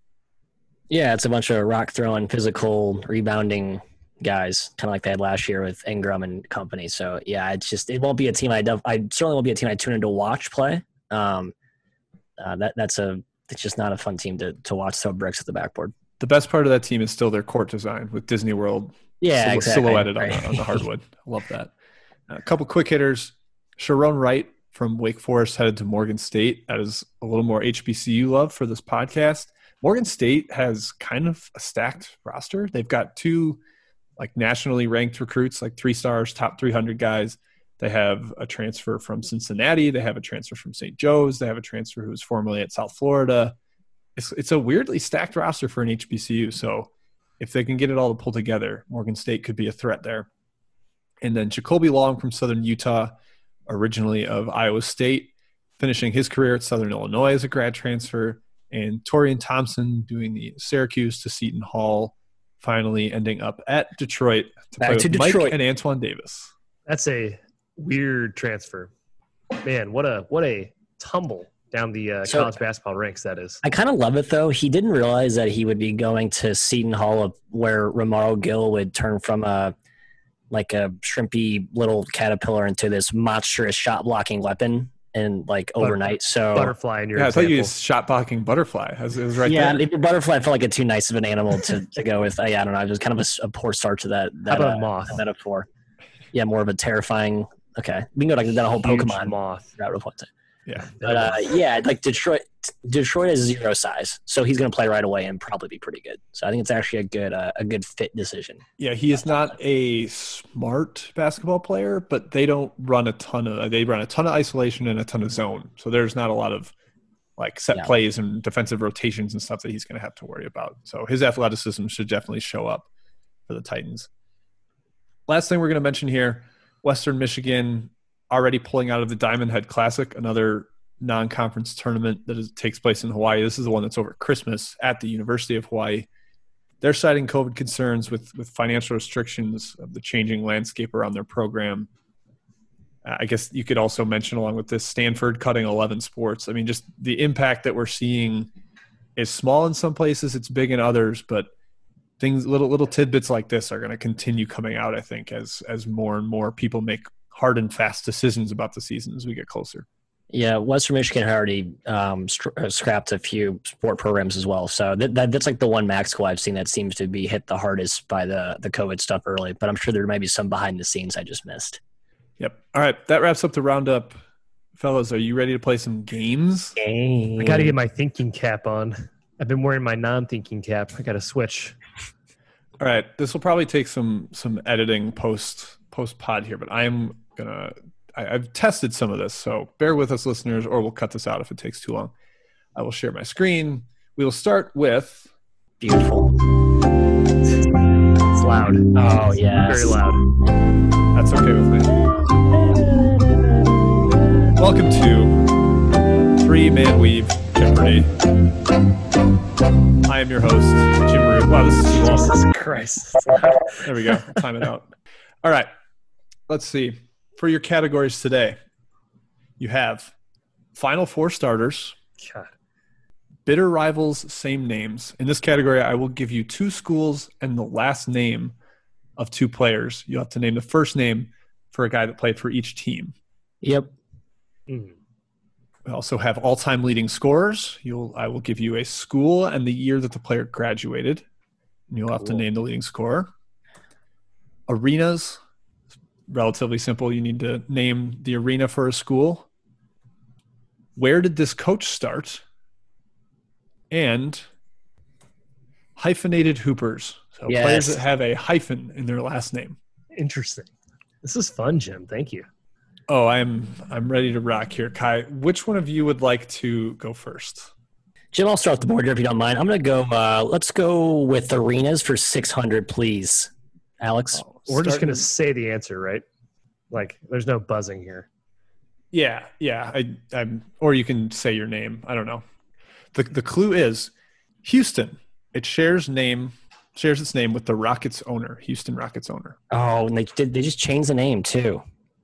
[SPEAKER 1] Yeah, it's a bunch of rock throwing, physical, rebounding guys, kind of like they had last year with Ingram and company. So yeah, it's just it won't be a team I def- I certainly won't be a team I tune in to watch play. Um, uh, that that's a it's just not a fun team to to watch throw bricks at the backboard.
[SPEAKER 2] The best part of that team is still their court design with Disney World.
[SPEAKER 1] Yeah, sil- exactly.
[SPEAKER 2] silhouetted
[SPEAKER 1] right.
[SPEAKER 2] on, the, on the hardwood. I love that. A couple quick hitters. Sharon Wright from Wake Forest headed to Morgan State. That is a little more H B C U love for this podcast. Morgan State has kind of a stacked roster. They've got two like nationally ranked recruits, like three stars, top three hundred guys. They have a transfer from Cincinnati. They have a transfer from Saint Joe's. They have a transfer who was formerly at South Florida. It's, it's a weirdly stacked roster for an H B C U. So if they can get it all to pull together, Morgan State could be a threat there. And then Jacoby Long from Southern Utah, originally of Iowa State, finishing his career at Southern Illinois as a grad transfer. And Torian Thompson doing the Syracuse to Seton Hall, finally ending up at Detroit to
[SPEAKER 1] Back
[SPEAKER 2] play
[SPEAKER 1] to
[SPEAKER 2] with
[SPEAKER 1] Detroit.
[SPEAKER 2] Mike and Antoine Davis.
[SPEAKER 3] That's a weird transfer. Man, what a what a tumble down the uh,
[SPEAKER 1] So-
[SPEAKER 3] college basketball ranks that is.
[SPEAKER 1] I kind of love it, though. He didn't realize that he would be going to Seton Hall, where Romaro Gill would turn from a like a shrimpy little caterpillar into this monstrous shot-blocking weapon and like overnight. So
[SPEAKER 3] Butterfly in your
[SPEAKER 2] Yeah, I thought you
[SPEAKER 3] example.
[SPEAKER 2] was shot blocking butterfly. It was, it was right
[SPEAKER 1] yeah,
[SPEAKER 2] there.
[SPEAKER 1] if butterfly felt like a too nice of an animal to, to go with. Uh, yeah, I don't know. It was kind of a, s- a poor start to that that
[SPEAKER 3] about a
[SPEAKER 1] uh,
[SPEAKER 3] moth?
[SPEAKER 1] that metaphor. Yeah, more of a terrifying. Okay, we can go like that whole
[SPEAKER 3] Huge
[SPEAKER 1] Pokemon
[SPEAKER 3] moth.
[SPEAKER 1] route of what's it.
[SPEAKER 2] Yeah.
[SPEAKER 1] But uh, yeah, like Detroit, Detroit is zero size, so he's going to play right away and probably be pretty good. So I think it's actually a good, uh, a good fit decision.
[SPEAKER 2] Yeah, he is not a smart basketball player, but they don't run a ton of. They run a ton of isolation and a ton of zone. So there's not a lot of like set
[SPEAKER 1] Yeah.
[SPEAKER 2] plays and defensive rotations and stuff that he's going to have to worry about. So his athleticism should definitely show up for the Titans. Last thing we're going to mention here: Western Michigan already pulling out of the Diamond Head Classic, another non-conference tournament that is, takes place in Hawaii. This is the one that's over Christmas at the University of Hawaii. They're citing COVID concerns with, with financial restrictions of the changing landscape around their program. Uh, I guess you could also mention along with this Stanford cutting eleven sports. I mean, just the impact that we're seeing is small in some places, it's big in others, but things, little little tidbits like this are going to continue coming out, I think, as as more and more people make hard and fast decisions about the season as we get closer.
[SPEAKER 1] Yeah, Western Michigan had already um, str- uh, scrapped a few sport programs as well. So that, that that's like the one MAC school I've seen that seems to be hit the hardest by the the COVID stuff early. But I'm sure there might be some behind the scenes I just missed.
[SPEAKER 2] Yep. All right, that wraps up the roundup. Fellas, are you ready to play some games?
[SPEAKER 3] I got to get my thinking cap on. I've been wearing my non-thinking cap. I got to switch.
[SPEAKER 2] All right, this will probably take some some editing post post pod here, but I'm gonna I, I've tested some of this, so bear with us, listeners, or we'll cut this out if it takes too long. I will share my screen. We will start with
[SPEAKER 1] beautiful.
[SPEAKER 3] It's loud.
[SPEAKER 1] Oh yeah,
[SPEAKER 3] very loud.
[SPEAKER 2] That's okay with me. Welcome to Three Man Weave Jeopardy. I am your host, Jim Root. Wow, this is too long.
[SPEAKER 3] Jesus Christ. It's loud.
[SPEAKER 2] There we go. Time it out. All right. Let's see. For your categories today, you have Final Four starters,
[SPEAKER 3] God.
[SPEAKER 2] bitter rivals, same names. In this category, I will give you two schools and the last name of two players. You'll have to name the first name for a guy that played for each team.
[SPEAKER 1] Yep.
[SPEAKER 3] Mm.
[SPEAKER 2] We also have all-time leading scorers. You'll, I will give you a school and the year that the player graduated. And you'll have
[SPEAKER 3] Cool.
[SPEAKER 2] to name the leading scorer. Arenas, relatively simple. You need to name the arena for a school. Where did this coach start? And hyphenated hoopers. So
[SPEAKER 1] Yes.
[SPEAKER 2] players that have a hyphen in their last name.
[SPEAKER 3] Interesting. This is fun, Jim. Thank you.
[SPEAKER 2] Oh, I'm I'm ready to rock here. Kai, which one of you would like to go first?
[SPEAKER 1] Jim, I'll start the board here if you don't mind. I'm going to go. Uh, let's go with arenas for six hundred, please, Alex.
[SPEAKER 2] Oh,
[SPEAKER 3] We're just
[SPEAKER 2] starting-
[SPEAKER 3] going to say the answer, right? Like, there's no buzzing here.
[SPEAKER 2] Yeah, yeah. I, I'm, or you can say your name. I don't know. the The clue is Houston. It shares name shares its name with the Rockets owner, Houston Rockets owner.
[SPEAKER 1] Oh, and they did. They just changed the name too.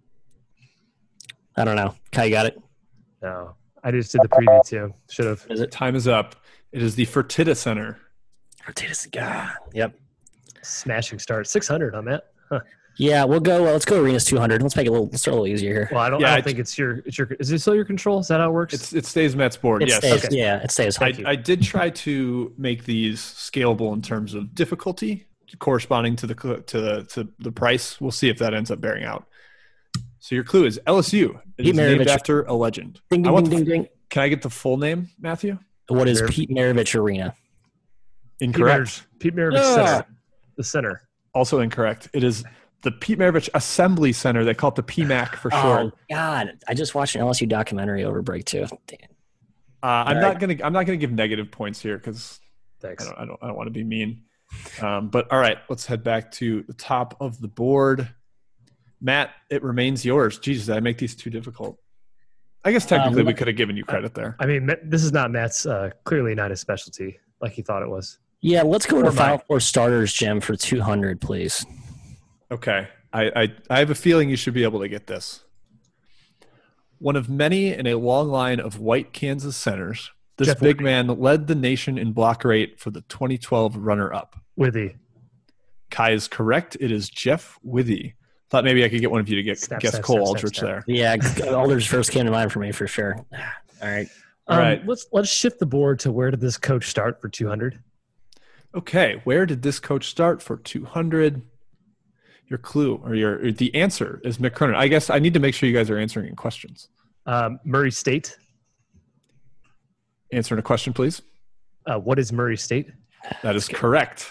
[SPEAKER 1] I don't know. Kai, you got it?
[SPEAKER 3] No. I just did the preview, too. Should have.
[SPEAKER 1] Is it?
[SPEAKER 2] Time is up. It is the Fertitta Center.
[SPEAKER 1] Fertitta. God. Yep.
[SPEAKER 3] Smashing start. six hundred on that. Huh.
[SPEAKER 1] Yeah, we'll go. Uh, let's go arenas two hundred. Let's make it a little. Let's start a little easier here.
[SPEAKER 3] Well, I don't,
[SPEAKER 2] Yeah,
[SPEAKER 3] I don't
[SPEAKER 2] I-
[SPEAKER 3] think it's your, it's your. Is it still your control? Is that how it works?
[SPEAKER 2] It's it stays Matt's board.
[SPEAKER 1] It
[SPEAKER 2] yes.
[SPEAKER 1] stays.
[SPEAKER 3] Okay.
[SPEAKER 1] Yeah, it stays.
[SPEAKER 2] I,
[SPEAKER 3] you.
[SPEAKER 2] I did try to make these scalable in terms of difficulty corresponding to the cl- to the to the price. We'll see if that ends up bearing out. So your clue is L S U. It
[SPEAKER 1] Pete
[SPEAKER 2] is named
[SPEAKER 1] Maravich.
[SPEAKER 2] after a legend.
[SPEAKER 1] Ding
[SPEAKER 2] I
[SPEAKER 1] ding
[SPEAKER 2] want
[SPEAKER 1] ding
[SPEAKER 2] the-
[SPEAKER 1] ding ding.
[SPEAKER 2] Can I get the full name, Matthew?
[SPEAKER 1] What is
[SPEAKER 3] Mar-
[SPEAKER 1] Pete Maravich Arena?
[SPEAKER 3] Pete
[SPEAKER 2] Incorrect.
[SPEAKER 3] Maravich, Pete Maravich
[SPEAKER 1] Yeah.
[SPEAKER 3] Center. The center.
[SPEAKER 2] Also incorrect. It is the Pete Maravich Assembly Center. They call it the P M A C for short.
[SPEAKER 1] Oh God! I just watched an L S U documentary over break too. Damn.
[SPEAKER 2] Uh, I'm
[SPEAKER 1] All
[SPEAKER 2] not
[SPEAKER 1] right.
[SPEAKER 2] gonna I'm not gonna give negative points here because I
[SPEAKER 3] Thanks.
[SPEAKER 2] don't I don't I don't want to be mean. Um, but all right, let's head back to the top of the board. Matt, it remains yours. Jesus, did I make these too difficult? I guess technically
[SPEAKER 1] Um,
[SPEAKER 2] we could have given you credit there.
[SPEAKER 3] I mean, Ma- this is not Matt's, uh, clearly not his specialty like he thought it was.
[SPEAKER 1] Yeah, let's go
[SPEAKER 3] Or
[SPEAKER 1] to Final
[SPEAKER 3] mine.
[SPEAKER 1] Four starters, Jim, for two hundred, please.
[SPEAKER 2] Okay. I, I, I have a feeling you should be able to get this. One of many in a long line of white Kansas centers, this
[SPEAKER 3] Jeff
[SPEAKER 2] big
[SPEAKER 3] Withey.
[SPEAKER 2] man led the nation in block rate for the twenty twelve runner-up.
[SPEAKER 3] Withy.
[SPEAKER 2] Kai is correct. It is Jeff Withey. Thought maybe I could get one of you to get
[SPEAKER 3] Snap,
[SPEAKER 2] guess
[SPEAKER 3] snap,
[SPEAKER 2] Cole
[SPEAKER 3] snap,
[SPEAKER 2] Aldrich
[SPEAKER 3] snap,
[SPEAKER 2] there.
[SPEAKER 1] Yeah, Alders first came to mind for me for sure. All right.
[SPEAKER 2] All
[SPEAKER 3] Um,
[SPEAKER 2] right.
[SPEAKER 3] Let's let's shift the board to where did this coach start for two hundred?
[SPEAKER 2] Okay, where did this coach start for two hundred? Your clue or your the answer is Mick Cronin. I guess I need to make sure you guys are answering in questions.
[SPEAKER 3] Um, Murray State.
[SPEAKER 2] Answering a question, please.
[SPEAKER 3] Uh, what is Murray State?
[SPEAKER 2] That is correct.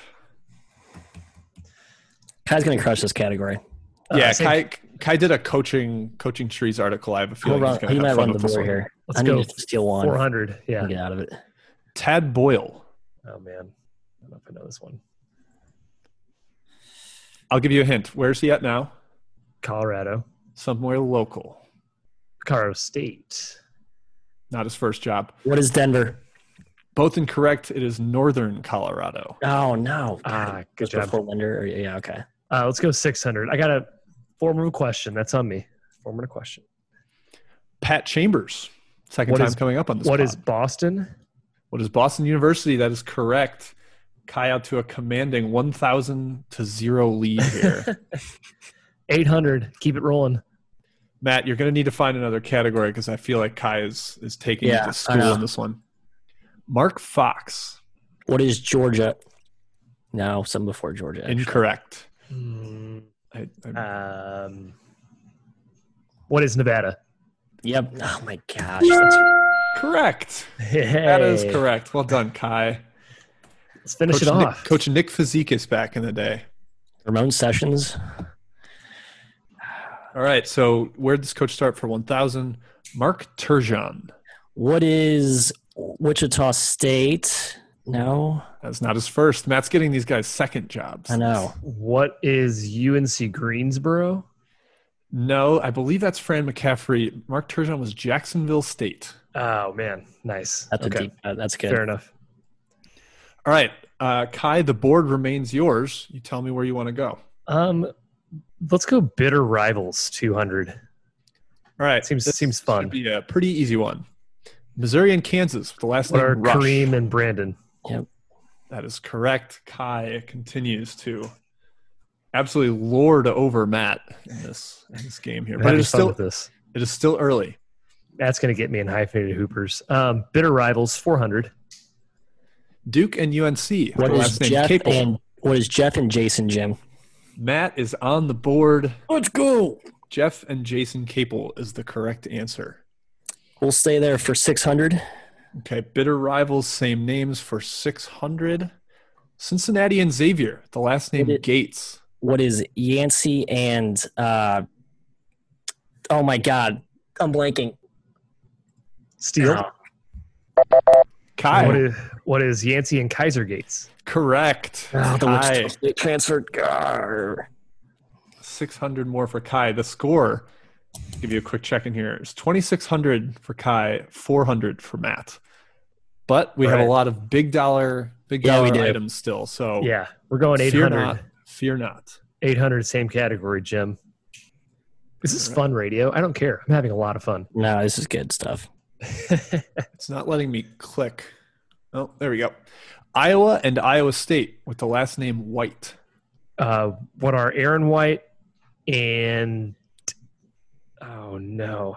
[SPEAKER 1] Kai's going to crush this category.
[SPEAKER 2] Yeah,
[SPEAKER 3] Uh,
[SPEAKER 2] Kai Kai did a coaching coaching trees article. I have a feeling
[SPEAKER 1] Hold
[SPEAKER 2] he's
[SPEAKER 1] on.
[SPEAKER 2] going
[SPEAKER 1] He
[SPEAKER 2] to
[SPEAKER 1] might
[SPEAKER 2] have
[SPEAKER 1] run
[SPEAKER 2] fun
[SPEAKER 1] the
[SPEAKER 2] with this
[SPEAKER 1] board
[SPEAKER 2] one.
[SPEAKER 1] here.
[SPEAKER 3] Let's
[SPEAKER 1] I
[SPEAKER 3] go
[SPEAKER 1] need to steal one.
[SPEAKER 3] four hundred. Yeah.
[SPEAKER 1] And get out of it.
[SPEAKER 2] Tad Boyle.
[SPEAKER 3] Oh man, I don't know if I know this one.
[SPEAKER 2] I'll give you a hint. Where's he at now?
[SPEAKER 3] Colorado.
[SPEAKER 2] Somewhere local.
[SPEAKER 3] Colorado State.
[SPEAKER 2] Not his first job.
[SPEAKER 1] What is Denver?
[SPEAKER 2] Both incorrect. It is Northern Colorado.
[SPEAKER 1] Oh, no.
[SPEAKER 3] Ah, good
[SPEAKER 1] Just
[SPEAKER 3] job.
[SPEAKER 1] before Linder? Or, yeah, okay.
[SPEAKER 3] Uh, let's go six hundred. I got a form of a question. That's on me. Form of a question.
[SPEAKER 2] Pat Chambers. Second
[SPEAKER 3] What
[SPEAKER 2] time
[SPEAKER 3] is-
[SPEAKER 2] coming up on this.
[SPEAKER 3] What
[SPEAKER 2] pod.
[SPEAKER 3] is Boston?
[SPEAKER 2] What is Boston University? That is correct. Kai out to a commanding one thousand to zero lead here.
[SPEAKER 3] eight hundred. Keep it rolling.
[SPEAKER 2] Matt, you're going to need to find another category because I feel like Kai is, is taking
[SPEAKER 1] Yeah,
[SPEAKER 2] you to
[SPEAKER 1] I
[SPEAKER 2] school
[SPEAKER 1] know.
[SPEAKER 2] in this one. Mark Fox.
[SPEAKER 1] What is Georgia? No, some before Georgia. actually.
[SPEAKER 2] Incorrect.
[SPEAKER 3] Mm,
[SPEAKER 2] I, I,
[SPEAKER 3] um, what is Nevada?
[SPEAKER 1] Yep. Oh, my gosh. That's,
[SPEAKER 2] correct.
[SPEAKER 3] Hey,
[SPEAKER 2] That is correct. Well done, Kai.
[SPEAKER 3] Let's finish
[SPEAKER 2] Coach
[SPEAKER 3] it
[SPEAKER 2] Nick,
[SPEAKER 3] off.
[SPEAKER 2] Coach Nick Fazikis back in the day.
[SPEAKER 1] Ramon Sessions.
[SPEAKER 2] All right, so where did this coach start for one thousand? Mark Turgeon.
[SPEAKER 1] What is Wichita State? No.
[SPEAKER 2] That's not his first. Matt's getting these guys second jobs.
[SPEAKER 1] I know.
[SPEAKER 3] What is U N C Greensboro?
[SPEAKER 2] No, I believe that's Fran McCaffrey. Mark Turgeon was Jacksonville State.
[SPEAKER 3] Oh man, nice.
[SPEAKER 1] That's
[SPEAKER 3] okay.
[SPEAKER 1] a deep. Uh, that's good.
[SPEAKER 3] Fair enough.
[SPEAKER 2] All right, uh, Kai, the board remains yours. You tell me where you want to go.
[SPEAKER 3] Um, let's go bitter rivals two hundred.
[SPEAKER 2] All right,
[SPEAKER 3] Seems
[SPEAKER 2] this
[SPEAKER 3] seems
[SPEAKER 2] should
[SPEAKER 3] fun.
[SPEAKER 2] be a pretty easy one. Missouri and Kansas, the last
[SPEAKER 3] What
[SPEAKER 2] name
[SPEAKER 3] are
[SPEAKER 2] Rush.
[SPEAKER 3] Kareem and Brandon?
[SPEAKER 1] Yep.
[SPEAKER 2] That is correct. Kai continues to absolutely lord over Matt in this in this game here,
[SPEAKER 3] I'm
[SPEAKER 2] but it
[SPEAKER 3] having
[SPEAKER 2] is
[SPEAKER 3] fun
[SPEAKER 2] still
[SPEAKER 3] with this.
[SPEAKER 2] it is still early.
[SPEAKER 3] That's going to get me in hyphenated hoopers. Um, bitter rivals four hundred.
[SPEAKER 2] Duke and U N C.
[SPEAKER 1] What
[SPEAKER 2] the
[SPEAKER 1] is
[SPEAKER 2] last name
[SPEAKER 1] Jeff
[SPEAKER 2] Capel.
[SPEAKER 1] and what is Jeff and Jason Jim?
[SPEAKER 2] Matt is on the board.
[SPEAKER 1] Let's go.
[SPEAKER 2] Jeff and Jason Capel is the correct answer.
[SPEAKER 1] We'll stay there for six hundred.
[SPEAKER 2] Okay, bitter rivals, same names for six hundred. Cincinnati and Xavier, the last name
[SPEAKER 1] What it-
[SPEAKER 2] Gates.
[SPEAKER 1] What is Yancey and uh oh my god. I'm blanking.
[SPEAKER 3] Steel.
[SPEAKER 1] Oh,
[SPEAKER 2] Kai,
[SPEAKER 3] What is what is Yancey and Kaiser Gates?
[SPEAKER 2] correct.
[SPEAKER 1] oh, the
[SPEAKER 2] Kai,
[SPEAKER 1] Wichita State transferred. Grr.
[SPEAKER 2] six hundred more for Kai. The score, give you a quick check in here, is twenty-six hundred for Kai, four hundred for Matt. But we have
[SPEAKER 3] Right.
[SPEAKER 2] a lot of big dollar, big
[SPEAKER 1] Yeah, we
[SPEAKER 2] dollar
[SPEAKER 1] do.
[SPEAKER 2] items still. So
[SPEAKER 3] Yeah, we're going eight
[SPEAKER 2] fear
[SPEAKER 3] hundred.
[SPEAKER 2] not. Fear not.
[SPEAKER 3] eight hundred, same category, Jim. This is fun radio. I don't care. I'm having a lot of fun.
[SPEAKER 1] No, this is good stuff.
[SPEAKER 2] It's not letting me click. Oh, there we go. Iowa and Iowa State with the last name White.
[SPEAKER 3] Uh, what are Aaron White and oh no,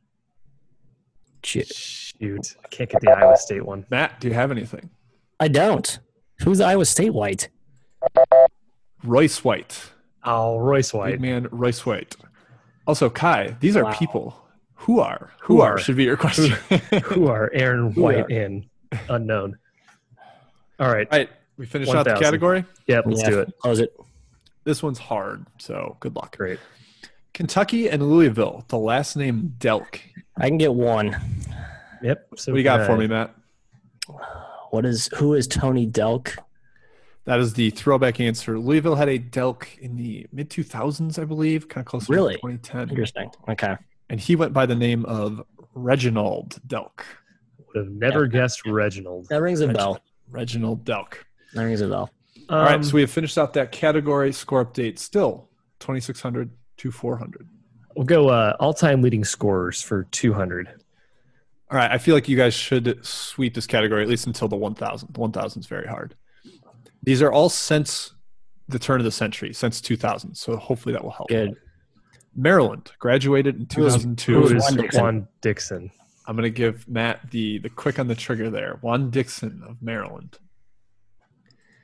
[SPEAKER 1] Shit.
[SPEAKER 3] shoot, I can't get the Iowa State one.
[SPEAKER 2] Matt, do you have anything?
[SPEAKER 1] I don't. Who's Iowa State White?
[SPEAKER 2] Royce White.
[SPEAKER 3] Oh, Royce
[SPEAKER 2] Big
[SPEAKER 3] White.
[SPEAKER 2] man Royce White. Also, Kai, these are
[SPEAKER 1] Wow.
[SPEAKER 2] people. Who are? Who,
[SPEAKER 3] Who
[SPEAKER 2] are,
[SPEAKER 3] are?
[SPEAKER 2] should be your question.
[SPEAKER 3] Who are Aaron
[SPEAKER 2] Who
[SPEAKER 3] White
[SPEAKER 2] are?
[SPEAKER 3] and unknown? All right.
[SPEAKER 2] All right, we finished out the
[SPEAKER 3] one thousand.
[SPEAKER 2] category.
[SPEAKER 3] Yep, let's
[SPEAKER 1] Yeah,
[SPEAKER 3] do it.
[SPEAKER 1] Close it.
[SPEAKER 2] This one's hard, so good luck.
[SPEAKER 3] Great.
[SPEAKER 2] Kentucky and Louisville, the last name Delk.
[SPEAKER 1] I can get one.
[SPEAKER 3] Yep. So
[SPEAKER 2] What do you got
[SPEAKER 3] can
[SPEAKER 2] for
[SPEAKER 3] I.
[SPEAKER 2] me, Matt?
[SPEAKER 1] What is who is Tony Delk?
[SPEAKER 2] That is the throwback answer. Louisville had a Delk in the mid two thousands, I believe, kind of close
[SPEAKER 1] Really?
[SPEAKER 2] to twenty ten.
[SPEAKER 1] Interesting. Okay.
[SPEAKER 2] And he went by the name of Reginald Delk.
[SPEAKER 3] Would have never guessed Reginald.
[SPEAKER 1] That rings a bell.
[SPEAKER 2] Reginald Delk.
[SPEAKER 1] That rings a bell.
[SPEAKER 2] All right,
[SPEAKER 3] Um,
[SPEAKER 2] so we have finished out that category. Score update still twenty-six hundred to four hundred.
[SPEAKER 3] We'll go uh, all-time leading scorers for two hundred.
[SPEAKER 2] All right, I feel like you guys should sweep this category at least until the one thousand. The one thousand is very hard. These are all since the turn of the century, since two thousand. So hopefully that will help.
[SPEAKER 1] Good.
[SPEAKER 2] Maryland graduated in two thousand two.
[SPEAKER 3] Who
[SPEAKER 1] Who's
[SPEAKER 3] is
[SPEAKER 1] Juan Dixon?
[SPEAKER 3] Juan Dixon?
[SPEAKER 2] I'm going to give Matt the the quick on the trigger there. Juan Dixon of Maryland.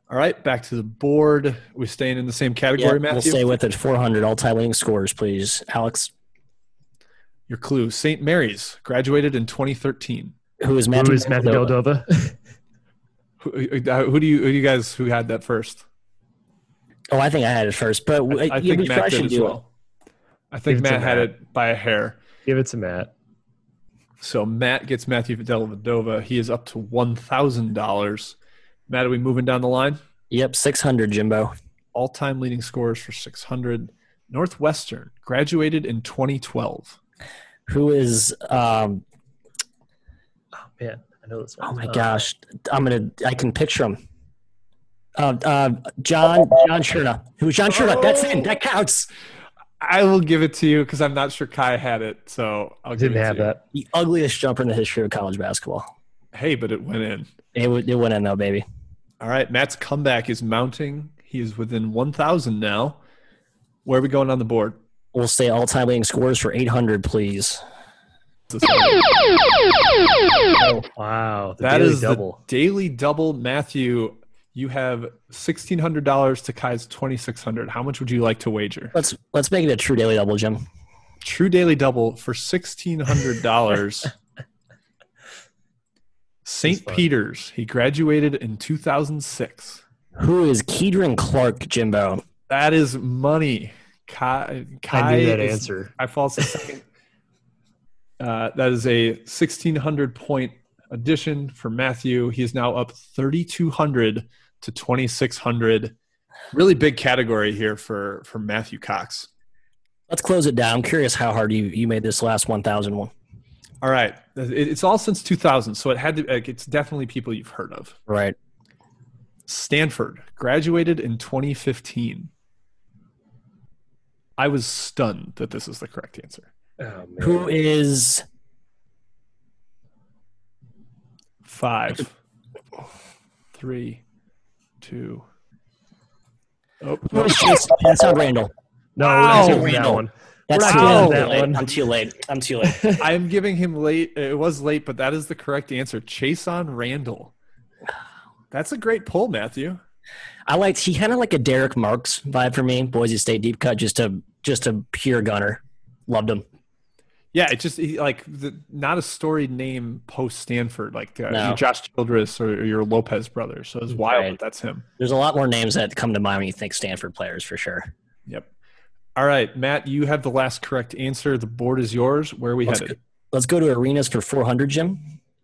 [SPEAKER 2] All right, back to the board. We're staying in the same category,
[SPEAKER 1] Yeah,
[SPEAKER 2] Matthew?
[SPEAKER 1] we'll stay with it. four hundred all-time leading scores, please. Alex?
[SPEAKER 2] Your clue, Saint Mary's, graduated in twenty thirteen.
[SPEAKER 1] Who is Matthew?
[SPEAKER 3] Who is Matthew Dellavedova?
[SPEAKER 2] Who, who do you who do you guys who had that first?
[SPEAKER 1] Oh, I think I had it first, but
[SPEAKER 2] I, I
[SPEAKER 1] yeah,
[SPEAKER 2] think
[SPEAKER 1] we
[SPEAKER 2] Matt
[SPEAKER 1] probably
[SPEAKER 2] did
[SPEAKER 1] should
[SPEAKER 2] as
[SPEAKER 1] do
[SPEAKER 2] well. I think
[SPEAKER 3] Give it to
[SPEAKER 2] Matt had
[SPEAKER 3] Matt.
[SPEAKER 2] it by a hair.
[SPEAKER 3] Give it to Matt.
[SPEAKER 2] So Matt gets Matthew Dellavedova. He is up to one thousand dollars. Matt, are we moving down the line?
[SPEAKER 1] Yep, six hundred, Jimbo.
[SPEAKER 2] All-time leading scores for six hundred. Northwestern, graduated in twenty twelve.
[SPEAKER 1] Who is um
[SPEAKER 3] Oh man, I know this one.
[SPEAKER 1] oh my
[SPEAKER 3] Uh,
[SPEAKER 1] gosh. I'm gonna I can picture him. Uh, uh, John John Sherna. Who's John Sherna? That's in. That counts.
[SPEAKER 2] I will give it to you because I'm not sure Kai had it, so I'll give
[SPEAKER 3] Didn't
[SPEAKER 2] it
[SPEAKER 3] have
[SPEAKER 2] to you.
[SPEAKER 3] that.
[SPEAKER 1] The ugliest jumper in the history of college basketball.
[SPEAKER 2] Hey, but it went in.
[SPEAKER 1] It, w- it went in though, baby.
[SPEAKER 2] All right, Matt's comeback is mounting. He is within one thousand now. Where are we going on the board?
[SPEAKER 1] We'll say all-time leading scores for eight hundred, please.
[SPEAKER 3] Oh, wow, the
[SPEAKER 2] That
[SPEAKER 3] daily
[SPEAKER 2] is
[SPEAKER 3] double.
[SPEAKER 2] the daily double. Matthew, you have sixteen hundred dollars to Kai's twenty-six hundred dollars. How much would you like to wager?
[SPEAKER 1] Let's let's make it a true daily double, Jim.
[SPEAKER 2] True daily double for sixteen hundred dollars. Saint
[SPEAKER 3] fun.
[SPEAKER 2] Peter's. He graduated in two thousand six.
[SPEAKER 1] Who is Keedron Clark, Jimbo?
[SPEAKER 2] That is money. Kai, Kai
[SPEAKER 3] I knew that
[SPEAKER 2] is-
[SPEAKER 3] answer.
[SPEAKER 2] I fall second. Uh, that is a sixteen hundred point addition for Matthew. He is now up thirty-two hundred to twenty-six hundred. Really big category here for, for Matthew Cox.
[SPEAKER 1] Let's close it down. I'm curious how hard you, you made this last one thousand one.
[SPEAKER 2] All right. It- It's all since two thousand, so it had to. Like, it's definitely people you've heard of.
[SPEAKER 1] Right.
[SPEAKER 2] Stanford graduated in twenty fifteen. I was stunned that this is the correct answer.
[SPEAKER 3] Oh, man.
[SPEAKER 1] Who is
[SPEAKER 2] Five, three, two. Oh,
[SPEAKER 1] who is Chase? That's not Randall.
[SPEAKER 3] No,
[SPEAKER 2] Wow.
[SPEAKER 3] we're not doing that
[SPEAKER 1] Randall.
[SPEAKER 3] one.
[SPEAKER 1] That's
[SPEAKER 3] We're
[SPEAKER 1] too
[SPEAKER 3] not doing
[SPEAKER 1] late.
[SPEAKER 3] that one.
[SPEAKER 1] I'm too late. I'm too late.
[SPEAKER 2] I am giving him late. It was late, but that is the correct answer. Chason Randall. That's a great pull, Matthew.
[SPEAKER 1] I liked he had like a Derek Marks vibe for me. Boise State deep cut, just a just a pure gunner. Loved him.
[SPEAKER 2] Yeah, it just he, like the, not a storied name post Stanford, like uh,
[SPEAKER 1] No.
[SPEAKER 2] your Josh Childress or, or your Lopez brother. So it's wild
[SPEAKER 1] Right.
[SPEAKER 2] that that's him.
[SPEAKER 1] There's a lot more names that come to mind when you think Stanford players for sure.
[SPEAKER 2] Yep. All right, Matt, you have the last correct answer. The board is yours. Where are we
[SPEAKER 1] Let's
[SPEAKER 2] headed?
[SPEAKER 1] go, let's go to arenas for four hundred, Jim.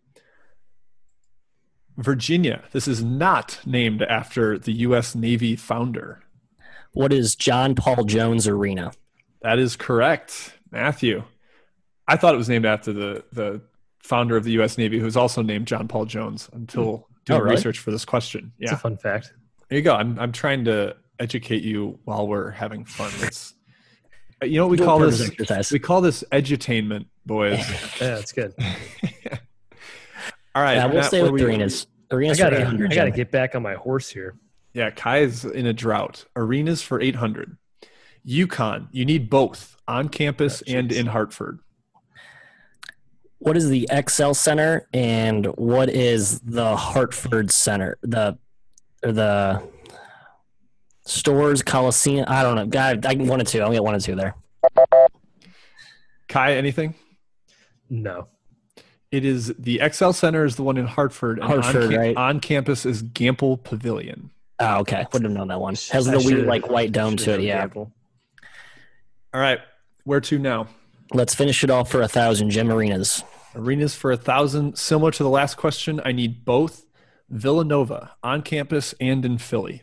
[SPEAKER 2] Virginia. This is not named after the U S Navy founder.
[SPEAKER 1] What is John Paul Jones Arena?
[SPEAKER 2] That is correct, Matthew. I thought it was named after the the founder of the U S Navy, who was also named John Paul Jones until doing
[SPEAKER 1] really?
[SPEAKER 2] research for this question.
[SPEAKER 3] It's
[SPEAKER 2] Yeah,
[SPEAKER 3] a fun fact.
[SPEAKER 2] there you go. I'm I'm trying to educate you while we're having fun. It's you know what we
[SPEAKER 1] Dual
[SPEAKER 2] call
[SPEAKER 1] purpose
[SPEAKER 2] this?
[SPEAKER 1] exercise.
[SPEAKER 2] We call this edutainment, boys.
[SPEAKER 3] Yeah, it's good.
[SPEAKER 2] All right,
[SPEAKER 1] Yeah, we'll
[SPEAKER 2] Matt,
[SPEAKER 1] stay
[SPEAKER 2] where
[SPEAKER 1] with
[SPEAKER 2] we-
[SPEAKER 1] arenas.
[SPEAKER 3] I
[SPEAKER 1] Arenas for
[SPEAKER 3] gotta,
[SPEAKER 1] eight hundred.
[SPEAKER 3] I gotta
[SPEAKER 1] Jim.
[SPEAKER 3] get back on my horse here.
[SPEAKER 2] Yeah, Kai is in a drought. Arenas for eight hundred. UConn, you need both on campus
[SPEAKER 3] Oh,
[SPEAKER 2] and
[SPEAKER 3] jeez.
[SPEAKER 2] in Hartford.
[SPEAKER 1] What is the X L Center and what is the Hartford Center? The or the Stores Coliseum. I don't know. God, I one and two. I'll get one and two there.
[SPEAKER 2] Kai, anything?
[SPEAKER 3] No.
[SPEAKER 2] It is the X L Center is the one in Hartford, and
[SPEAKER 1] Hartford,
[SPEAKER 2] on, cam-
[SPEAKER 1] right.
[SPEAKER 2] on campus is Gamble Pavilion.
[SPEAKER 1] Oh, okay. Wouldn't have known that one. Has
[SPEAKER 3] I
[SPEAKER 1] the
[SPEAKER 3] should've-
[SPEAKER 1] weird like white dome to
[SPEAKER 3] should've
[SPEAKER 1] it. Yeah.
[SPEAKER 3] gambled.
[SPEAKER 2] All right, where to now?
[SPEAKER 1] Let's finish it off for a thousand. Jim Arenas.
[SPEAKER 2] Arenas for a thousand. Similar to the last question, I need both Villanova on campus and in Philly.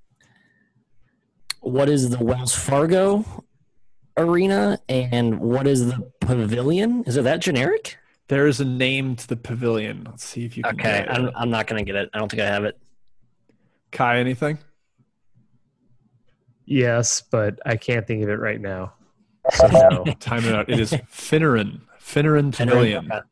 [SPEAKER 1] What is the Wells Fargo Arena and what is the Pavilion? Is it that generic?
[SPEAKER 2] There is a name to the pavilion. Let's see if you can
[SPEAKER 1] Okay,
[SPEAKER 2] get it.
[SPEAKER 1] I'm I'm not gonna get it. I don't think I have it.
[SPEAKER 2] Kai, anything?
[SPEAKER 3] Yes, but I can't think of it right now. So no.
[SPEAKER 2] Time it out. It is Finneran. Finneran Pavilion.
[SPEAKER 1] Okay.